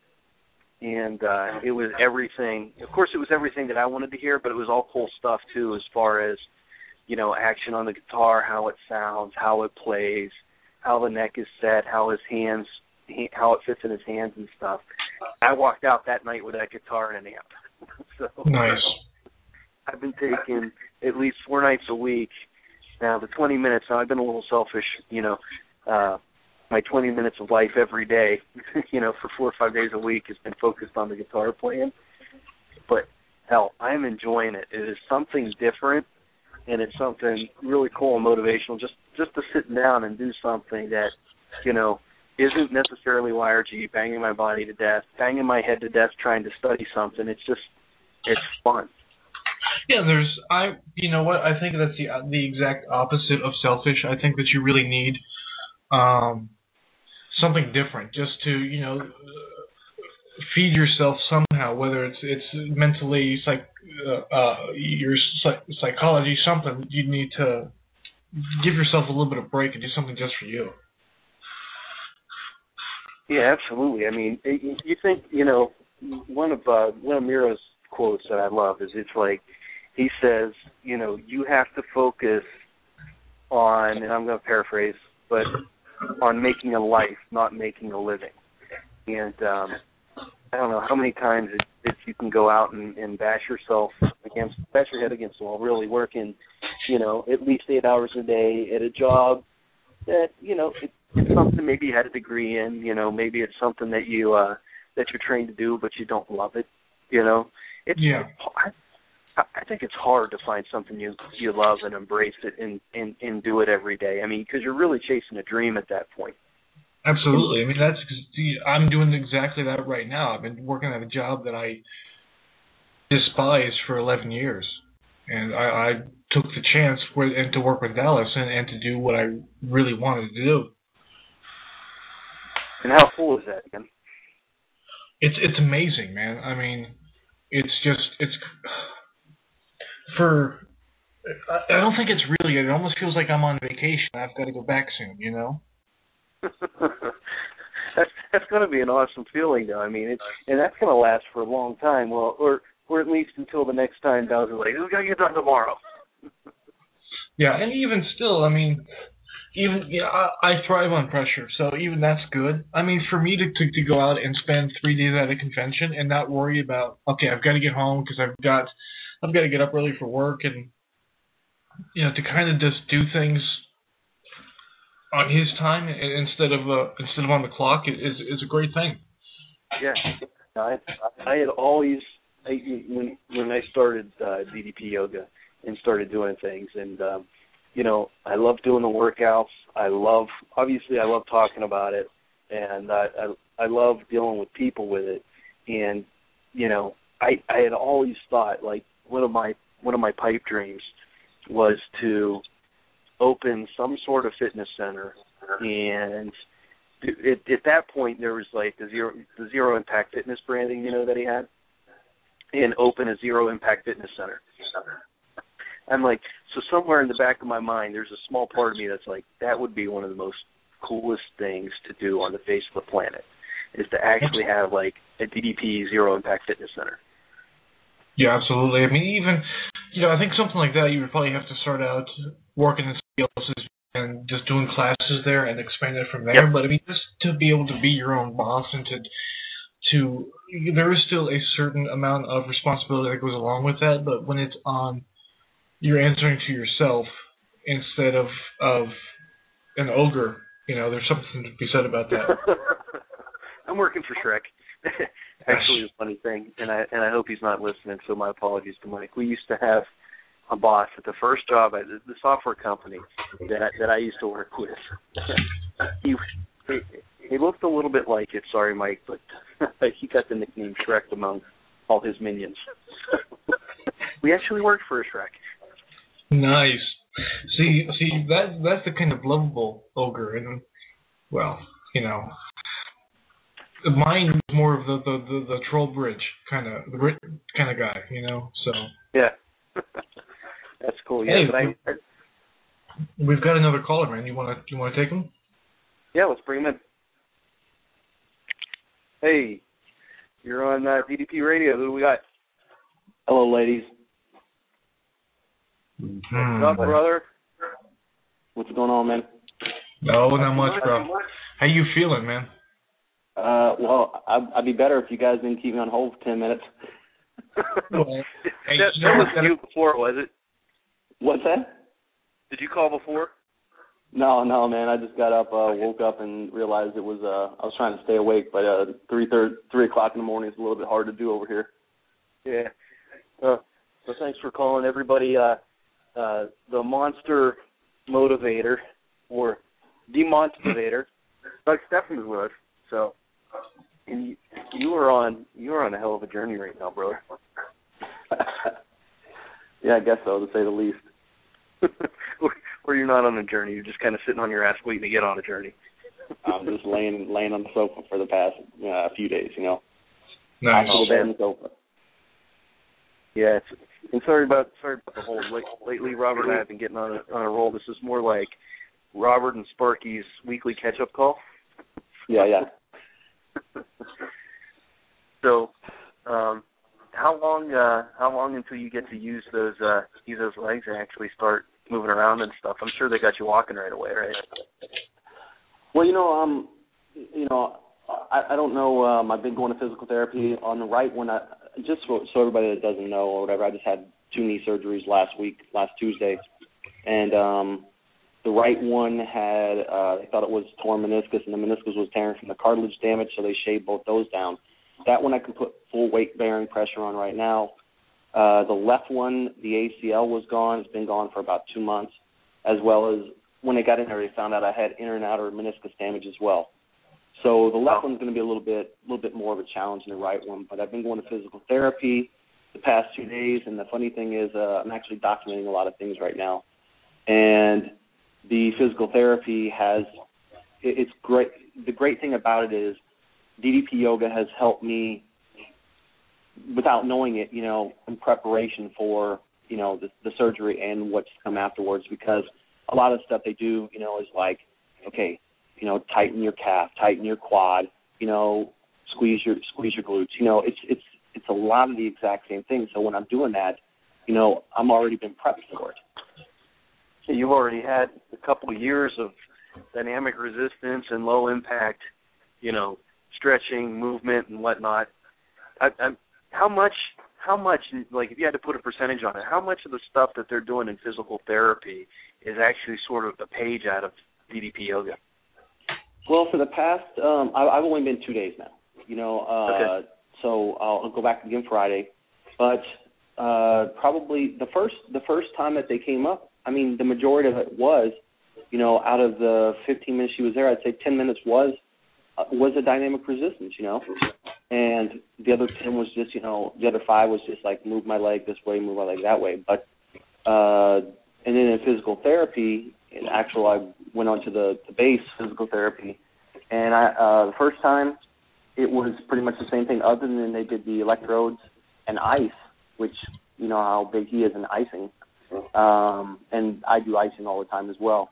and uh, it was everything. Of course, it was everything that I wanted to hear, but it was all cool stuff too, as far as, you know, action on the guitar, how it sounds, how it plays, how the neck is set, how his hands, how it fits in his hands and stuff. I walked out that night with that guitar and an amp. So nice. I've been taking at least four nights a week. Now, the twenty minutes, now I've been a little selfish, you know, uh, my twenty minutes of life every day, you know, for four or five days a week has been focused on the guitar playing. But, hell, I'm enjoying it. It is something different, and it's something really cool and motivational, just, just to sit down and do something that, you know, isn't necessarily Y R G, banging my body to death, banging my head to death trying to study something. It's just, it's fun. Yeah, there's, I, you know what, I think that's the the exact opposite of selfish. I think that you really need um, something different just to, you know, feed yourself somehow, whether it's it's mentally, psych, uh, uh, your psych, psychology, something. You need to give yourself a little bit of break and do something just for you. Yeah, absolutely. I mean, you think, you know, one of uh, one of Miro's quotes that I love is it's like, he says, you know, you have to focus on, and I'm going to paraphrase, but on making a life, not making a living. And um, I don't know how many times it, it, you can go out and, and bash yourself against, bash your head against the wall, really working, you know, at least eight hours a day at a job that, you know, it, it's something maybe you had a degree in, you know, maybe it's something that you uh, that you're trained to do, but you don't love it, you know. It's, yeah. I, I think it's hard to find something you you love and embrace it and, and, and do it every day. I mean, because you're really chasing a dream at that point. Absolutely. I mean, that's I'm doing exactly that right now. I've been working at a job that I despised for eleven years, and I, I took the chance for, and to work with Dallas and, and to do what I really wanted to do. And how cool is that, man? It's it's amazing, man. I mean, it's just it's for. I don't think it's really. It almost feels like I'm on vacation. I've got to go back soon, you know. that's that's going to be an awesome feeling, though. I mean, it's and that's going to last for a long time. Well, or or at least until the next time Dallas is like, we got to get done tomorrow. Yeah, and even still, I mean, even you know, I, I thrive on pressure, so even that's good. I mean, for me to, to to go out and spend three days at a convention and not worry about, okay, I've got to get home because I've got I've got to get up early for work, and you know, to kind of just do things on his time instead of uh, instead of on the clock is is a great thing. Yeah, I I had always I, when when I started uh, D D P yoga and started doing things, and um, you know, I love doing the workouts. I love obviously I love talking about it, and I I, I love dealing with people with it. And you know, I I had always thought like one of my one of my pipe dreams was to open some sort of fitness center, and at, at that point there was like the zero the zero impact fitness branding, you know, that he had, and open a zero impact fitness center. I'm like, so somewhere in the back of my mind there's a small part of me that's like, that would be one of the most coolest things to do on the face of the planet, is to actually have like a D D P zero impact fitness center. Yeah, absolutely. I mean, even, you know, I think something like that, you would probably have to start out working in skills and just doing classes there and expand it from there. Yep. But I mean, just to be able to be your own boss and to, to, there is still a certain amount of responsibility that goes along with that. But when it's on, you're answering to yourself instead of, of an ogre, you know, there's something to be said about that. I'm working for Shrek. Actually, a funny thing, and I and I hope he's not listening, so my apologies to Mike. We used to have a boss at the first job at the software company that I, that I used to work with. he, he he looked a little bit like it. Sorry, Mike, but he got the nickname Shrek among all his minions. We actually worked for a Shrek. Nice. See, see that that's the kind of lovable ogre, and well, you know. Mine is more of the, the, the, the troll bridge kind of the kind of guy, you know. So yeah, that's cool. Yeah, hey, but I, I, we've got another caller, man. You want to you want to take him? Yeah, let's bring him in. Hey, you're on uh, D D P Radio. Who do we got? Hello, ladies. Mm-hmm. What's up, brother? What's going on, man? No, not much, bro. How you feeling, man? Uh, well, I'd, I'd be better if you guys didn't keep me on hold for ten minutes. well, hey, that, that wasn't you before, was it? What's that? Did you call before? No, no, man. I just got up, uh, woke up, and realized it was. Uh, I was trying to stay awake, but uh, three thirty, three o'clock in the morning is a little bit hard to do over here. Yeah. Uh, so thanks for calling, everybody. Uh, uh, the Monster Motivator, or Demontivator, Doug Steffens with us. So. And you, you are on you are on a hell of a journey right now, brother. Yeah, I guess so, to say the least. or, or you're not on a journey; you're just kind of sitting on your ass waiting to get on a journey. I'm just laying laying on the sofa for the past uh, few days, you know. Nice. Hospital bed and sofa. Yeah, it's, and sorry about sorry about the hold. Late, lately, Robert and I have been getting on a on a roll. This is more like Robert and Sparky's weekly catch-up call. Yeah, yeah. So, um, how long uh, how long until you get to use those uh, use those legs and actually start moving around and stuff? I'm sure they got you walking right away, right? Well, you know, um, you know, I, I don't know. Um, I've been going to physical therapy on the right one. I, just so, so everybody that doesn't know or whatever, I just had two knee surgeries last week, last Tuesday, and um, the right one had uh, they thought it was torn meniscus, and the meniscus was tearing from the cartilage damage, so they shaved both those down. That one I can put full weight bearing pressure on right now. Uh, the left one, the A C L was gone. It's been gone for about two months, as well as when they got in there, they found out I had inner and outer meniscus damage as well. So the left one's going to be a little bit, a little bit more of a challenge than the right one. But I've been going to physical therapy the past two days, and the funny thing is, uh, I'm actually documenting a lot of things right now. And the physical therapy has, it, it's great. The great thing about it is, D D P yoga has helped me, without knowing it, you know, in preparation for, you know, the, the surgery and what's come afterwards. Because a lot of stuff they do, you know, is like, okay, you know, tighten your calf, tighten your quad, you know, squeeze your squeeze your glutes. You know, it's it's it's a lot of the exact same thing. So when I'm doing that, you know, I'm already been prepped for it. So you've already had a couple of years of dynamic resistance and low impact, you know, stretching, movement, and whatnot. I, I, how much? How much? Like, if you had to put a percentage on it, how much of the stuff that they're doing in physical therapy is actually sort of a page out of D D P yoga? Well, for the past, um, I, I've only been two days now, you know, uh, okay. so I'll, I'll go back again Friday. But uh, probably the first the first time that they came up, I mean, the majority of it was, you know, out of the fifteen minutes she was there, I'd say ten minutes was uh, was a dynamic resistance, you know, and the other ten was just, you know, the other five was just like move my leg this way, move my leg that way. But uh, and then in physical therapy, in actual, I went on to the, the base physical therapy, and I uh, the first time it was pretty much the same thing, other than they did the electrodes and ice, which, you know how big he is in icing, um, and I do icing all the time as well.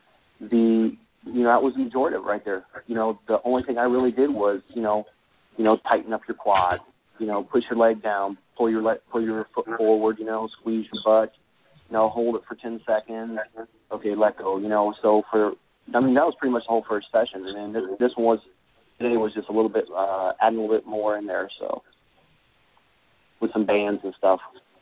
The you know that was the majority of it right there. You know, the only thing I really did was you know, you know, tighten up your quad, you know, push your leg down, pull your leg, pull your foot forward, you know, squeeze your butt. You know, hold it for ten seconds. Okay, let go. You know, so for, I mean, that was pretty much the whole first session. And then this, this one was, today was just a little bit, uh, adding a little bit more in there, so, with some bands and stuff.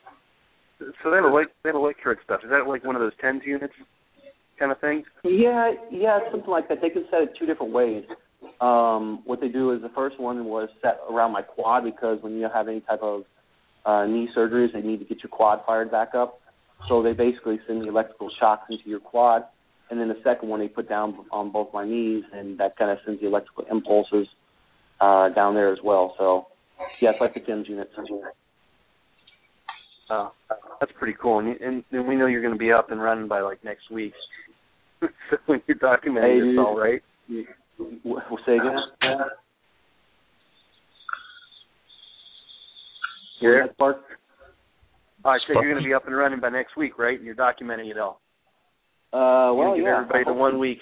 So they have a, they have electrode stuff. Is that like one of those tens units kind of things? Yeah, yeah, something like that. They can set it two different ways. Um, what they do is the first one was set around my quad, because when you have any type of uh, knee surgeries, they need to get your quad fired back up. So they basically send the electrical shocks into your quad, and then the second one they put down on both my knees, and that kind of sends the electrical impulses uh, down there as well. So, yeah, it's like the TIMS unit. Oh, that's pretty cool. And, and, and we know you're going to be up and running by, like, next week. So when you're documenting, hey, it's all right. We'll say again? Here? Spark? Oh, I said you're going to be up and running by next week, right? And you're documenting it all. Uh, well, give yeah. everybody the one week.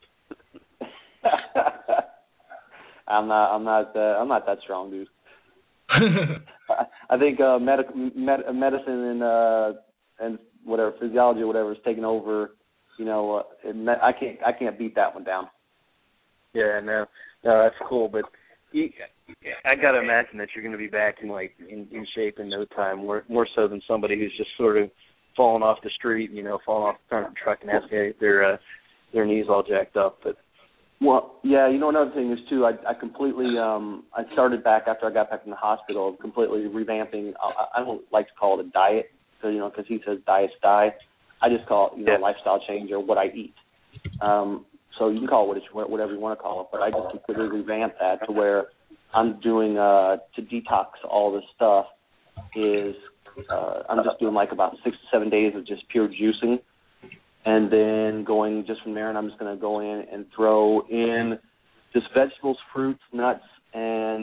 I'm not. I'm not. Uh, I'm not that strong, dude. I, I think uh, medic, med, medicine and uh, and whatever physiology or whatever is taking over. You know, uh, and I can't. I can't beat that one down. Yeah, no, no, that's cool, but. You, I got to imagine that you're going to be back in like in, in shape in no time, more more so than somebody who's just sort of falling off the street, you know, falling off the front of the truck and has their uh, their knees all jacked up. But well, yeah, you know, another thing is too. I, I completely um, I started back after I got back from the hospital, completely revamping. I, I don't like to call it a diet, so, you know, because he says diets die. I just call it, you know, yeah. lifestyle change or what I eat. Um, So you can call it whatever you want to call it, but I just completely revamped that to where I'm doing, uh, to detox all this stuff is uh, I'm just doing like about six to seven days of just pure juicing, and then going just from there, and I'm just going to go in and throw in just vegetables, fruits, nuts, and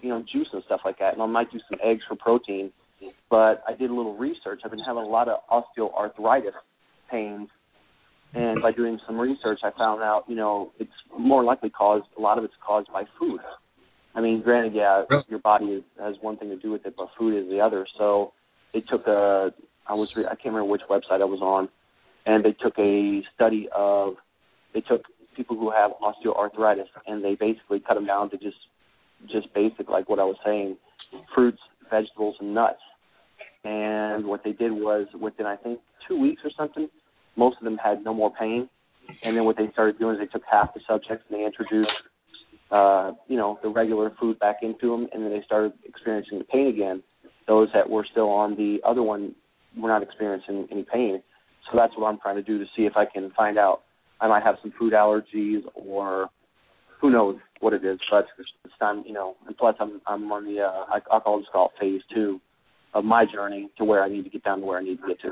you know, juice and stuff like that, and I might do some eggs for protein. But I did a little research. I've been having a lot of osteoarthritis pains, and by doing some research, I found out, you know, it's more likely caused, a lot of it's caused by food. I mean, granted, yeah, your body is, has one thing to do with it, but food is the other. So they took a, I was, I can't remember which website I was on, and they took a study of, they took people who have osteoarthritis, and they basically cut them down to just, just basic, like what I was saying, fruits, vegetables, and nuts. And what they did was, within, I think, two weeks or something, most of them had no more pain. And then what they started doing is they took half the subjects and they introduced, uh, you know, the regular food back into them, and then they started experiencing the pain again. Those that were still on the other one were not experiencing any pain. So that's what I'm trying to do to see if I can find out. I might have some food allergies, or who knows what it is. But it's time, you know. And plus, I'm I'm on the uh, I, I call this called phase two of my journey to where I need to get down to where I need to get to.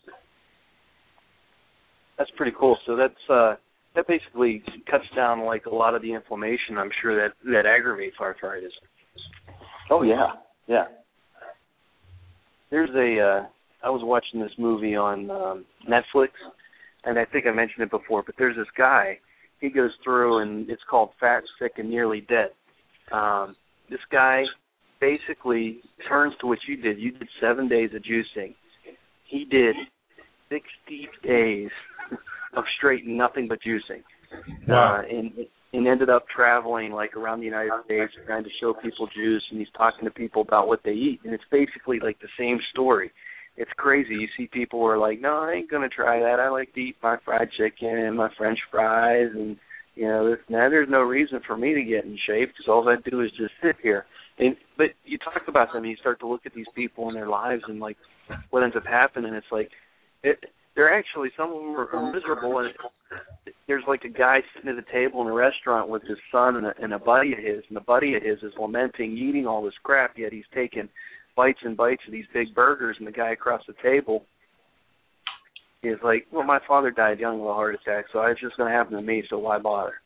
That's pretty cool. So that's uh, that basically cuts down like a lot of the inflammation, I'm sure, that that aggravates arthritis. Oh yeah, yeah. There's a uh, I was watching this movie on um, Netflix, and I think I mentioned it before, but there's this guy. He goes through, and it's called Fat, Sick, and Nearly Dead. Um, this guy basically turns to what you did. You did seven days of juicing. He did sixty days of straight nothing but juicing. Wow. Uh, and, and ended up traveling like around the United States trying to show people juice, and he's talking to people about what they eat. And it's basically like the same story. It's crazy. You see people who are like, no, I ain't going to try that. I like to eat my fried chicken and my French fries and, you know, this and that. There's no reason for me to get in shape because all I do is just sit here. And, but you talk about them, and you start to look at these people in their lives and, like, what ends up happening. It's like it, they're actually, some of them are, are miserable. And there's, like, a guy sitting at a table in a restaurant with his son and a, and a buddy of his, and the buddy of his is lamenting eating all this crap, yet he's taking bites and bites of these big burgers, and the guy across the table is like, well, my father died young of a heart attack, so it's just going to happen to me, so why bother?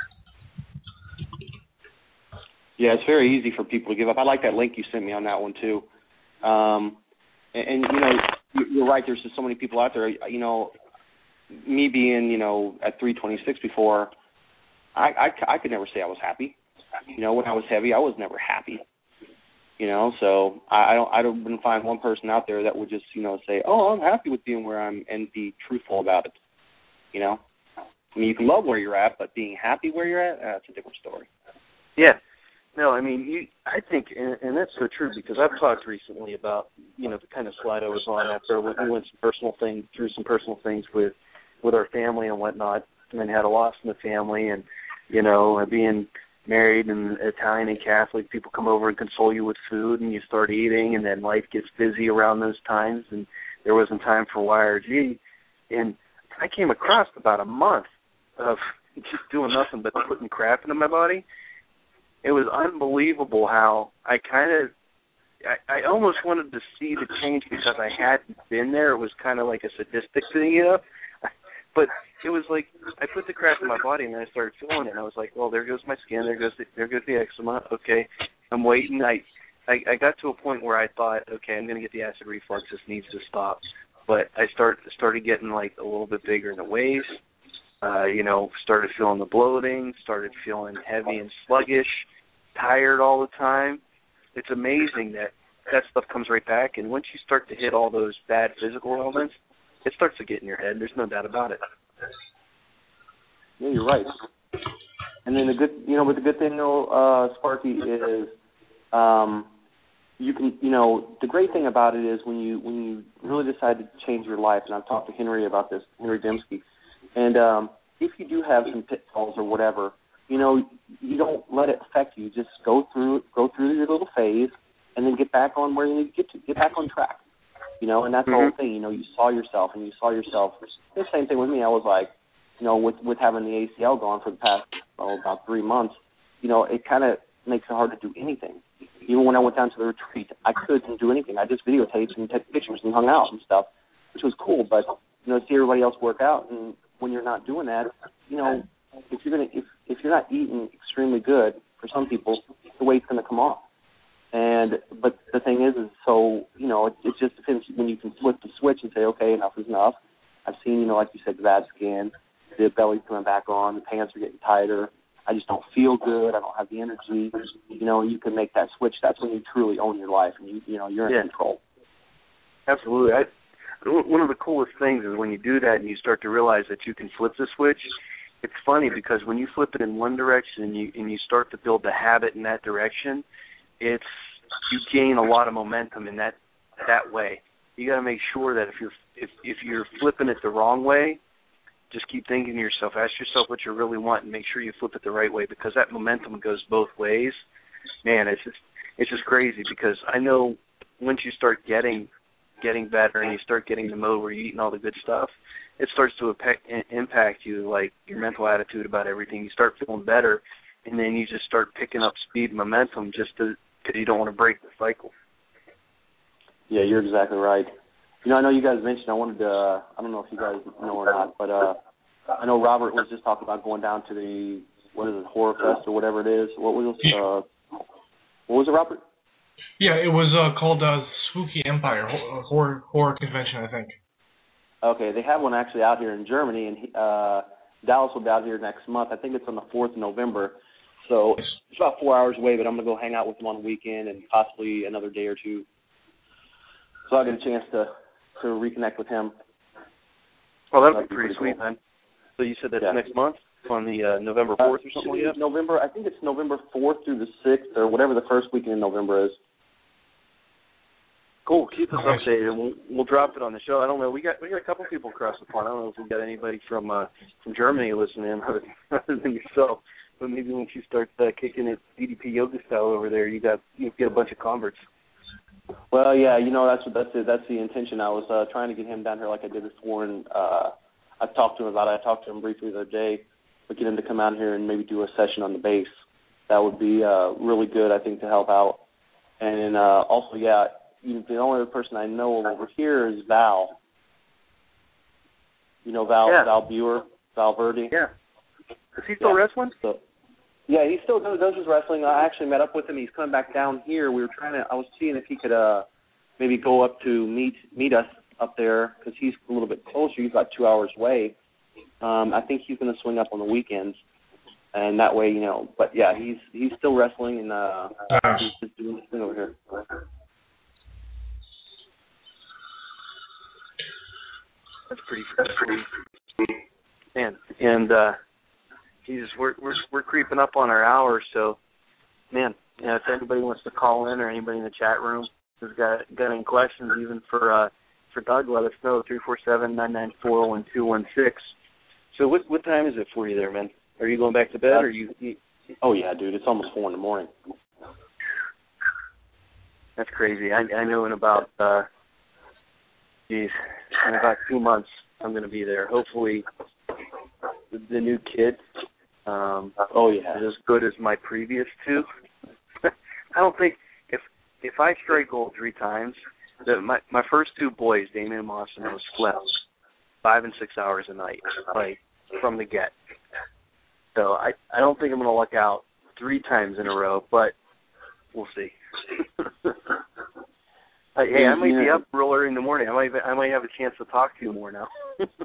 Yeah, it's very easy for people to give up. I like that link you sent me on that one, too. Um, and, and, you know, you're right, there's just so many people out there. You know, me being, you know, at three twenty-six before, I, I, I could never say I was happy. You know, when I was heavy, I was never happy. You know, so I, I don't I don't wouldn't find one person out there that would just, you know, say, oh, I'm happy with being where I'm, and be truthful about it. You know, I mean, you can love where you're at, but being happy where you're at, that's a different story. Yeah. No, I mean, you, I think, and, and that's so true, because I've talked recently about, you know, the kind of slide I was on after we went some personal things, through some personal things with, with our family and whatnot, and then had a loss in the family, and, you know, being married and Italian and Catholic, people come over and console you with food, and you start eating, and then life gets busy around those times, and there wasn't time for Y R G, and I came across about a month of just doing nothing but putting crap into my body. It was unbelievable how I kind of, I, I almost wanted to see the change because I hadn't been there. It was kind of like a sadistic thing, you know? But it was like I put the crap in my body, and then I started feeling it. And I was like, well, there goes my skin. There goes the, there goes the eczema. Okay, I'm waiting. I, I I got to a point where I thought, okay, I'm going to get the acid reflux. This needs to stop. But I start started getting like a little bit bigger in the waist. Uh, you know, started feeling the bloating. Started feeling heavy and sluggish, tired all the time. It's amazing that that stuff comes right back. And once you start to hit all those bad physical elements, it starts to get in your head. There's no doubt about it. Yeah, you're right. And then the good, you know, but the good thing though, uh, Sparky, is um, you can, you know, the great thing about it is when you when you really decide to change your life. And I've talked to Henry about this, Henry Dembski, and um, if you do have some pitfalls or whatever, you know, you don't let it affect you. Just go through, go through your little phase, and then get back on where you need to get to, get back on track. You know, and that's mm-hmm. the whole thing. You know, you saw yourself, and you saw yourself. The same thing with me. I was like, you know, with with having the A C L gone for the past, oh, about three months, you know, it kind of makes it hard to do anything. Even when I went down to the retreat, I couldn't do anything. I just videotaped and took pictures and hung out and stuff, which was cool. But, you know, see everybody else work out, and when you're not doing that, you know, if you're gonna if if you're not eating extremely good, for some people, the weight's going to come off. And but the thing is, is so you know, it, it just depends when you can flip the switch and say, okay, enough is enough. I've seen, you know, like you said, the bad skin, the belly's coming back on, the pants are getting tighter. I just don't feel good. I don't have the energy. You know, you can make that switch. That's when you truly own your life, and you you know you're in yeah. control. Absolutely. I, one of the coolest things is when you do that and you start to realize that you can flip the switch. It's funny because when you flip it in one direction and you and you start to build the habit in that direction, it's you gain a lot of momentum in that that way. You got to make sure that if you're if if you're flipping it the wrong way, just keep thinking to yourself, ask yourself what you really want, and make sure you flip it the right way, because that momentum goes both ways. Man, it's just it's just crazy, because I know once you start getting getting better and you start getting the mode where you're eating all the good stuff, it starts to impact, impact you, like your mental attitude about everything. You start feeling better, and then you just start picking up speed and momentum just to because you don't want to break the cycle. Yeah, you're exactly right. You know, I know you guys mentioned, I wanted to, uh, I don't know if you guys know or not, but uh, I know Robert was just talking about going down to the, what is it, Horror Fest or whatever it is. What was it, uh, what was it, Robert? Yeah, it was uh, called uh, Spooky Empire, horror horror convention, I think. Okay, they have one actually out here in Germany, and uh, Dallas will be out here next month. I think it's on the fourth of November. So it's about four hours away, but I'm going to go hang out with him on the weekend and possibly another day or two. So I'll get a chance to, to reconnect with him. Well, that'll That'd be be pretty, pretty sweet, cool. man. So you said that's Yeah. next month on the uh, November fourth uh, or something like that? November, I think it's November fourth through the sixth or whatever the first weekend in November is. Cool. Keep us Nice. updated. We'll we'll drop it on the show. I don't know. We got we got a couple people across the pond. I don't know if we got anybody from uh, from Germany listening in other, other than yourself. But maybe once you start uh, kicking it D D P yoga style over there, you got you get a bunch of converts. Well, yeah, you know, that's what that's the, that's the intention. I was uh, trying to get him down here like I did before, and uh, I've talked to him about it. I talked to him briefly the other day, but get him to come out here and maybe do a session on the bass. That would be uh, really good, I think, to help out. And uh, also, yeah, you, the only other person I know over here is Val. You know Val, Yeah. Val Buer, Val Verde. Yeah. Is he still Yeah. wrestling? So, yeah, he still does, does his wrestling. I actually met up with him. He's coming back down here. We were trying to. I was seeing if he could uh, maybe go up to meet meet us up there because he's a little bit closer. He's about two hours away. Um, I think he's going to swing up on the weekends, and that way, you know. But yeah, he's he's still wrestling, and uh, Nice. he's just doing his thing over here. That's pretty. That's pretty. Man, and uh, Jesus, we're we're we're creeping up on our hour. So, man, you know, if anybody wants to call in or anybody in the chat room has got got any questions, even for uh, for Doug, let us know. Three four seven nine nine four one two one six. So, what what time is it for you there, man? Are you going back to bed, or you? you Oh yeah, dude, it's almost four in the morning. That's crazy. I I know in about uh, geez, in about two months I'm going to be there. Hopefully, the, the new kid um, Oh yeah. is as good as my previous two. I don't think if if I strike gold three times, that my my first two boys, Damien and Austin, was slept five and six hours a night, like from the get. So I I don't think I'm going to luck out three times in a row, but we'll see. Hey, hey, I might be up real early in the morning. I might I might have a chance to talk to you more now.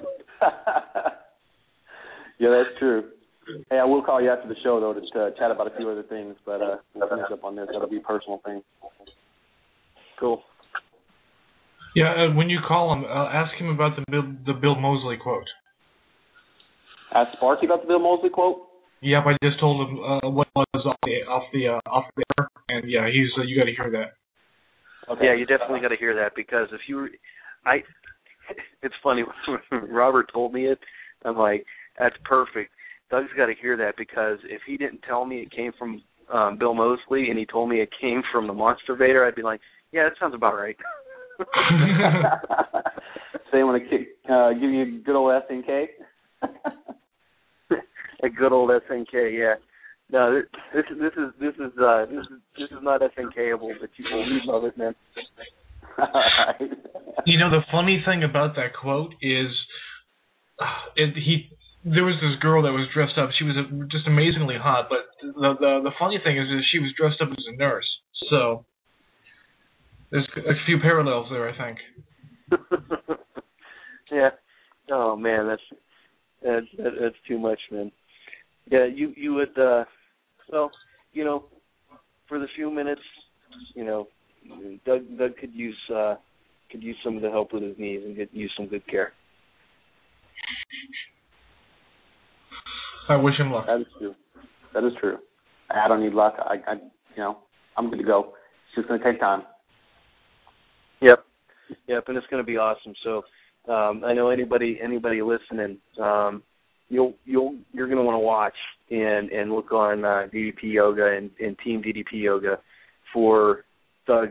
Yeah, that's true. Hey, I will call you after the show, though, to uh, chat about a few other things, but uh, we'll finish up on this. That'll be a personal thing. Cool. Yeah, uh, when you call him, uh, ask him about the Bill, the Bill Moseley quote. Ask Sparky about the Bill Moseley quote? Yep, I just told him uh, what was off the off the uh, off the air, and yeah, he's uh, you got to hear that. Okay. Yeah, you definitely got to hear that, because if you, I, it's funny when Robert told me it, I'm like, that's perfect. Doug's got to hear that, because if he didn't tell me it came from um, Bill Moseley and he told me it came from the Monster Vader, I'd be like, yeah, that sounds about right. So they want to uh, give you a good old S N K? A good old S N K, yeah. No, this this is this is uh, this is this is not S N K-able, but you will love it, man. You know, the funny thing about that quote is, uh, it, he there was this girl that was dressed up. She was uh, just amazingly hot, but the, the the funny thing is, is she was dressed up as a nurse. So There's a few parallels there, I think. Yeah. Oh man, that's that's that's too much, man. Yeah, you you would. Uh, well, you know, for the few minutes, you know, Doug Doug could use uh, could use some of the help with his knees and get use some good care. I wish him luck. That is true. That is true. I don't need luck. I, I you know, I'm good to go. It's just going to take time. Yep. Yep, and it's going to be awesome. So um, I know anybody anybody listening, um, you'll you'll you're going to want to watch and and look on uh, D D P Yoga and, and Team D D P Yoga for Doug's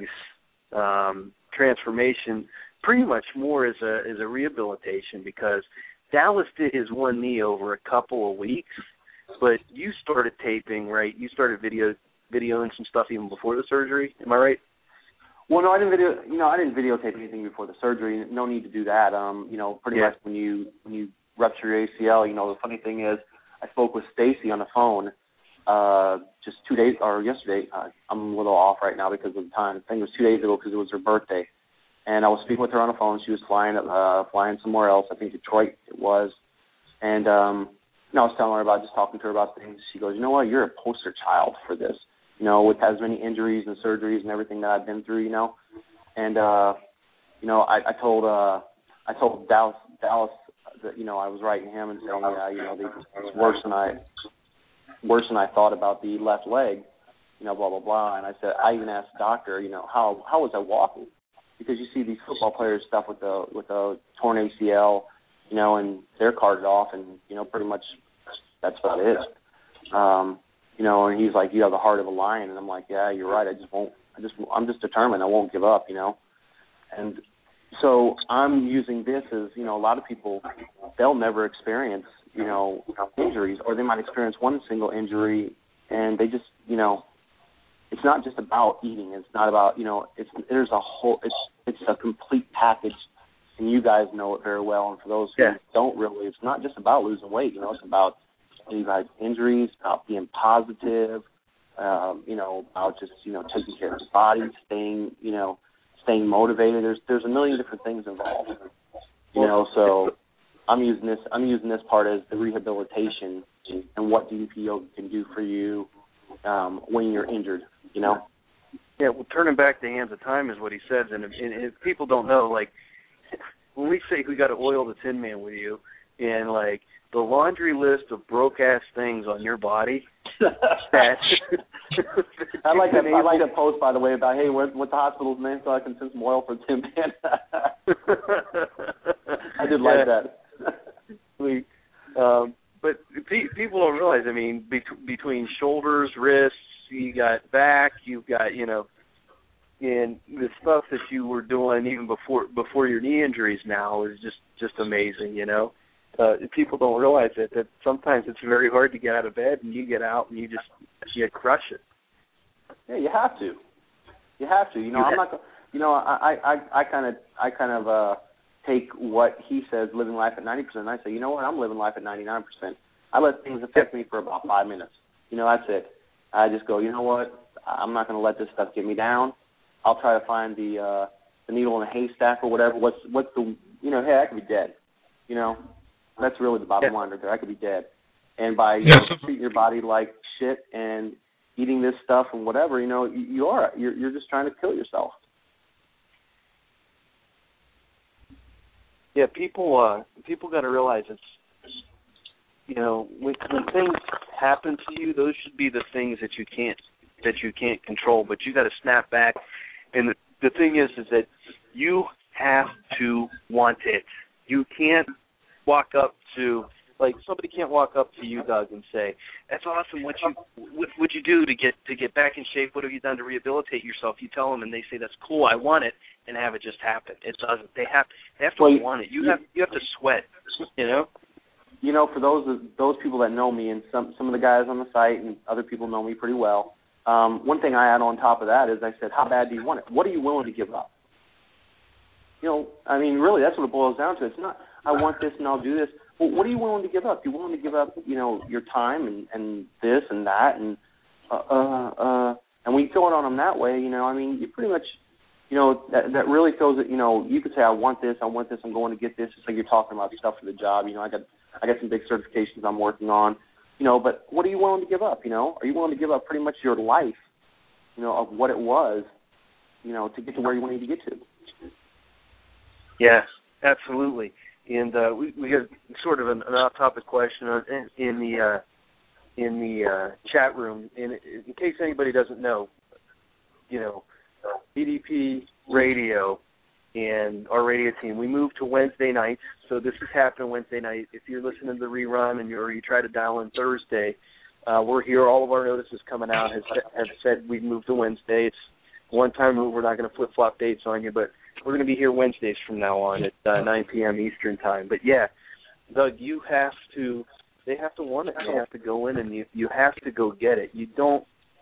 um, transformation, pretty much more as a as a rehabilitation, because Dallas did his one knee over a couple of weeks, but you started taping, right? You started video videoing some stuff even before the surgery. Am I right? Well, no, I didn't video. You know, I didn't videotape anything before the surgery. No need to do that. Um, you know, pretty yeah. much when you when you rupture your A C L, you know, the funny thing is, I spoke with Stacy on the phone uh, just two days or yesterday. Uh, I'm a little off right now because of the time. I think it was two days ago because it was her birthday, and I was speaking with her on the phone. She was flying uh, flying somewhere else. I think Detroit it was, and um, you know, I was telling her about just talking to her about things. She goes, you know what, you're a poster child for this. You know, with as many injuries and surgeries and everything that I've been through, you know, and uh, you know, I, I told uh, I told Dallas Dallas that you know I was writing him and saying, yeah, you know, it's worse than I worse than I thought about the left leg, you know, blah blah blah. And I said, I even asked the doctor, you know, how how was I walking? Because you see these football players stuff with the with a torn A C L, you know, and they're carted off, and you know, pretty much that's about it. Um, You know, and he's like, you have the heart of a lion. And I'm like, yeah, you're right. I just won't, I just, I'm just determined. I won't give up, you know. And so I'm using this as, you know, a lot of people, they'll never experience, you know, injuries, or they might experience one single injury, and they just, you know, it's not just about eating. It's not about, you know, it's, there's a whole, it's, it's a complete package, and you guys know it very well. And for those who yeah. don't really, it's not just about losing weight, you know, it's about, you guys injuries, about being positive, um, you know, about just, you know, taking care of your body, staying, you know, staying motivated. There's there's a million different things involved. You know, so I'm using this I'm using this part as the rehabilitation and what D D P Yoga can do for you um, when you're injured, you know? Yeah, well, turning back the hands of time is what he says, and, and if people don't know, like, when we say we got to oil the Tin Man with you, and, like, the laundry list of broke-ass things on your body. that, I like that. I like that post, by the way, about, hey, where's, what's the hospital's name so I can send some oil for Tin Man. I did like yeah. that. we, um, but pe- people don't realize, I mean, be- between shoulders, wrists, you got back, you've got, you know, and the stuff that you were doing even before before your knee injuries now is just, just amazing, you know. Uh, people don't realize it, that sometimes it's very hard to get out of bed, and you get out and you just you crush it. Yeah, you have to. You have to. You know, I'm not. You know, I I I kind of I kind of uh, take what he says, living life at ninety percent, and I say, you know what, I'm living life at ninety-nine percent. I let things affect me for about five minutes. You know, that's it. I just go, you know what, I'm not going to let this stuff get me down. I'll try to find the uh, the needle in a haystack or whatever. What's what's the you know? Hey, I could be dead. You know. That's really the bottom line right there. I could be dead. And by you yes. know, treating your body like shit and eating this stuff and whatever, you know, you, you are. You're, you're just trying to kill yourself. Yeah, people uh, people got to realize it's, you know, when, when things happen to you, those should be the things that you can't that you can't control. But you got to snap back. And the, the thing is, is that you have to want it. You can't walk up to, like, somebody can't walk up to you, Doug, and say, that's awesome, what you what would you do to get to get back in shape, what have you done to rehabilitate yourself? You tell them and they say, that's cool, I want it, and have it just happen. It doesn't. They have they have to well, want it. You have you have to sweat, you know? You know, for those those people that know me, and some some of the guys on the site and other people know me pretty well, um, one thing I add on top of that is I said, how bad do you want it? What are you willing to give up? You know, I mean, really, that's what it boils down to. It's not, I want this and I'll do this. Well, what are you willing to give up? You're willing to give up, you know, your time and, and this and that, and uh, uh, uh, and when you throw it on them that way, you know, I mean, you pretty much, you know, that that really feels that, you know, you could say, I want this, I want this, I'm going to get this. It's like you're talking about stuff for the job. You know, I got I got some big certifications I'm working on, you know, but what are you willing to give up, you know? Are you willing to give up pretty much your life, you know, of what it was, you know, to get to where you wanted to get to? Yes, absolutely. And uh, we we got sort of an, an off-topic question in, in the uh, in the uh, chat room. In, in case anybody doesn't know, you know, D D P Radio and our radio team, we moved to Wednesday nights. So this is happening Wednesday night. If you're listening to the rerun and you or you try to dial in Thursday, uh, we're here. All of our notices coming out has have said we've moved to Wednesday. It's one time move. We're not going to flip flop dates on you, but we're going to be here Wednesdays from now on at uh, nine p.m. Eastern time. But yeah, Doug, you have to. They have to want it. They have to go in and you you have to go get it. You don't.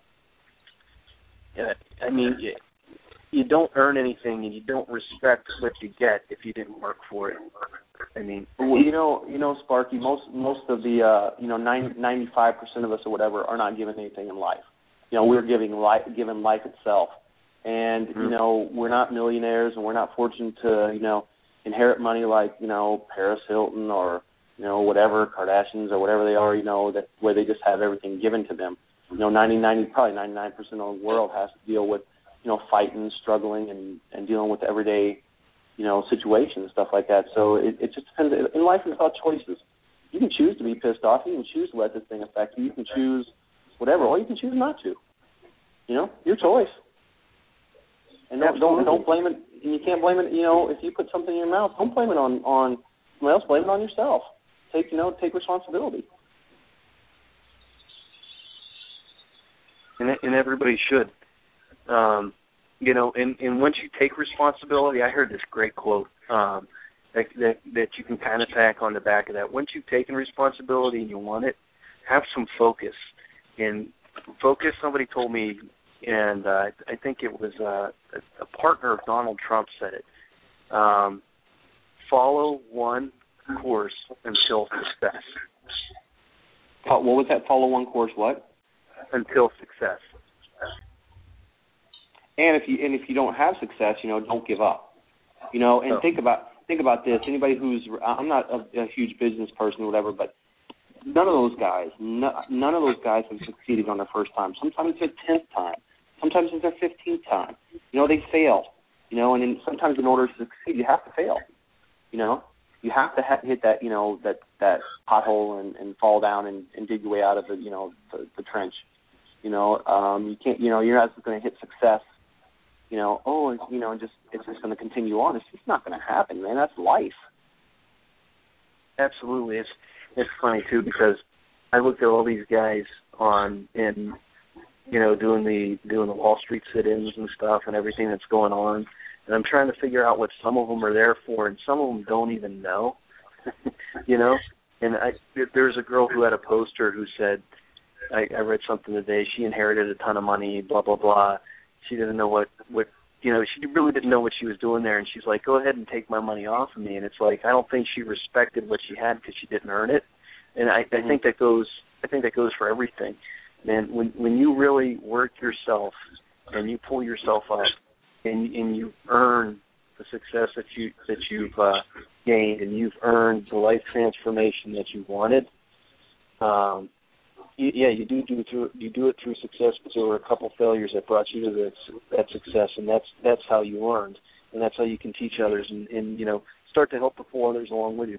Uh, I mean, you, you don't earn anything and you don't respect what you get if you didn't work for it. I mean, well, you know, you know, Sparky. Most most of the uh, you know ninety-five percent of us or whatever are not given anything in life. You know, we're giving life, given life itself. And, you know, we're not millionaires and we're not fortunate to, you know, inherit money like, you know, Paris Hilton or, you know, whatever, Kardashians or whatever they are, you know, that where they just have everything given to them. You know, ninety, ninety, probably ninety-nine percent of the world has to deal with, you know, fighting, struggling, and, and dealing with everyday, you know, situations and stuff like that. So it, it just depends. In life, it's about choices. You can choose to be pissed off. You can choose to let this thing affect you. You can choose whatever, or you can choose not to. You know, your choice. And don't, don't don't blame it. And you can't blame it. You know, if you put something in your mouth, don't blame it on on someone else. Blame it on yourself. Take you know take responsibility. And and everybody should. Um, you know, and, and once you take responsibility, I heard this great quote um, that, that that you can kind of tack on the back of that. Once you've taken responsibility and you want it, have some focus. And focus. Somebody told me. And uh, I think it was uh, a partner of Donald Trump said it. Um, follow one course until success. What was that? Follow one course. What? Until success. And if you and if you don't have success, you know, don't give up. You know, and oh. think about think about this. Anybody who's I'm not a, a huge business person or whatever, but none of those guys, no, none of those guys have succeeded on their first time. Sometimes it's their tenth time. Sometimes it's their fifteenth time. You know, they fail. You know, and then sometimes in order to succeed, you have to fail. You know, you have to ha- hit that, you know, that, that pothole and, and fall down and, and dig your way out of the, you know, the, the trench. You know, um, you can't, you know, you're not just going to hit success. You know, oh, and, you know, and just it's just going to continue on. It's just not going to happen, man. That's life. Absolutely, it's it's funny too because I looked at all these guys on in. you know, doing the doing the Wall Street sit-ins and stuff and everything that's going on. And I'm trying to figure out what some of them are there for, and some of them don't even know, you know. And I, there's a girl who had a poster who said, I, I read something today, she inherited a ton of money, blah, blah, blah. She didn't know what, what, you know, she really didn't know what she was doing there. And she's like, go ahead and take my money off of me. And it's like, I don't think she respected what she had because she didn't earn it. And I, I think that goes, I think that goes for everything. Man, when when you really work yourself and you pull yourself up and and you earn the success that you that you've uh, gained and you've earned the life transformation that you wanted, um, you, yeah, you do do it through you do it through success. But there were a couple failures that brought you to that that success, and that's that's how you learned, and that's how you can teach others and, and you know start to help the pull others along with you.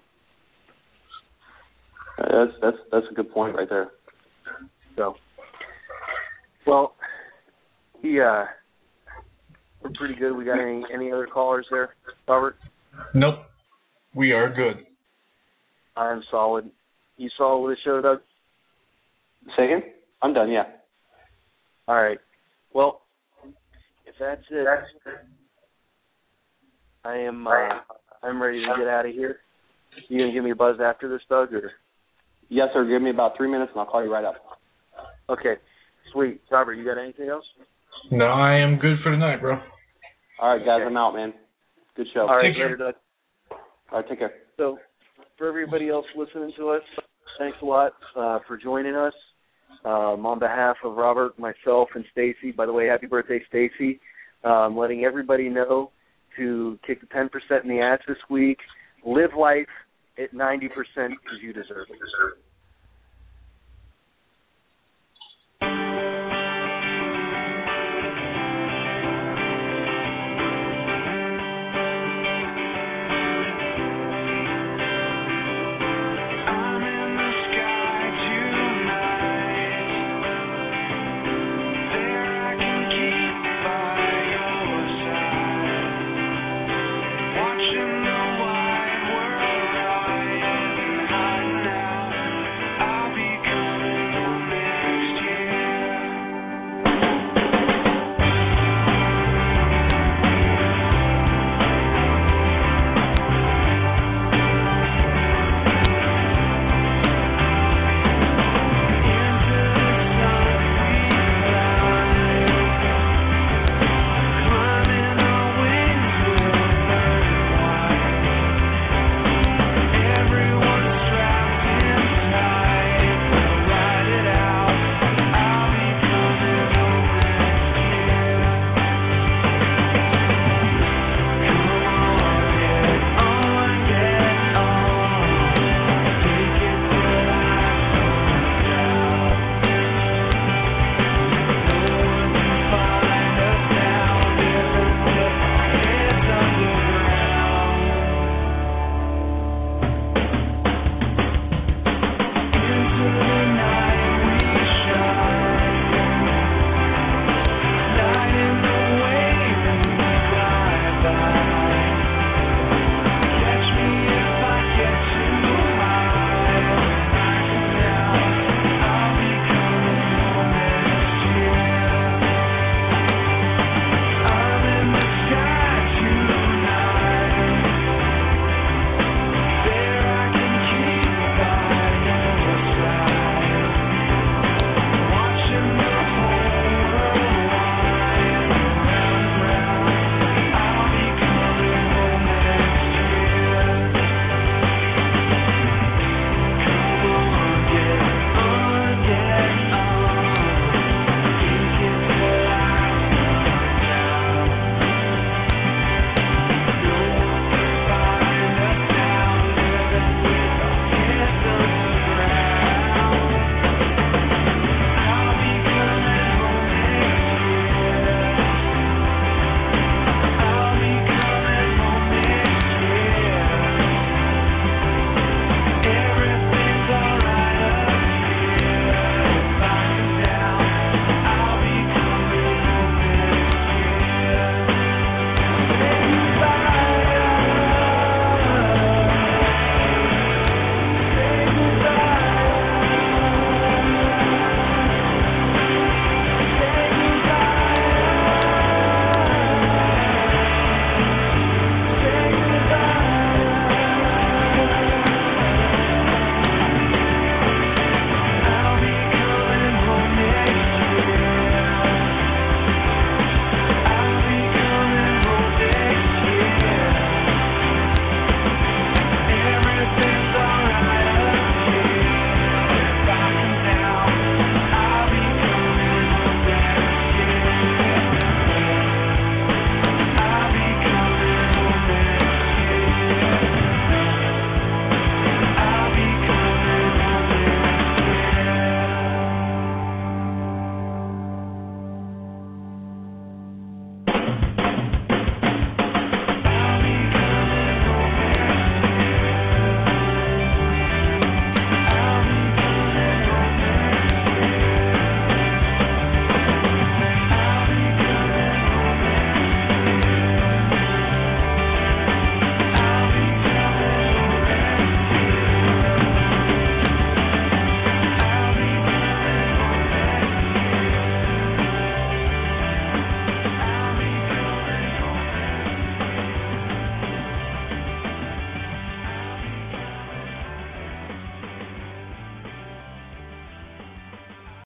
That's that's that's a good point right there. So. Well, yeah, we're pretty good. We got any any other callers there, Robert? Nope. We are good. I'm solid. You solid with the show, Doug? Say again? I'm done, yeah. All right. Well, if that's it, I am uh, I'm ready to get out of here. You gonna give me a buzz after this, Doug? Or? Yes, sir. Give me about three minutes, and I'll call you right up. Okay. Sweet. Robert, you got anything else? No, I am good for tonight, bro. All right, guys, okay. I'm out, man. Good show. All right, take later, care. Doug. All right, take care. So, for everybody else listening to us, thanks a lot uh, for joining us. Um, on behalf of Robert, myself, and Stacy, by the way, happy birthday, Stacy. um, letting everybody know to kick the ten percent in the ass this week. Live life at ninety percent because you deserve it.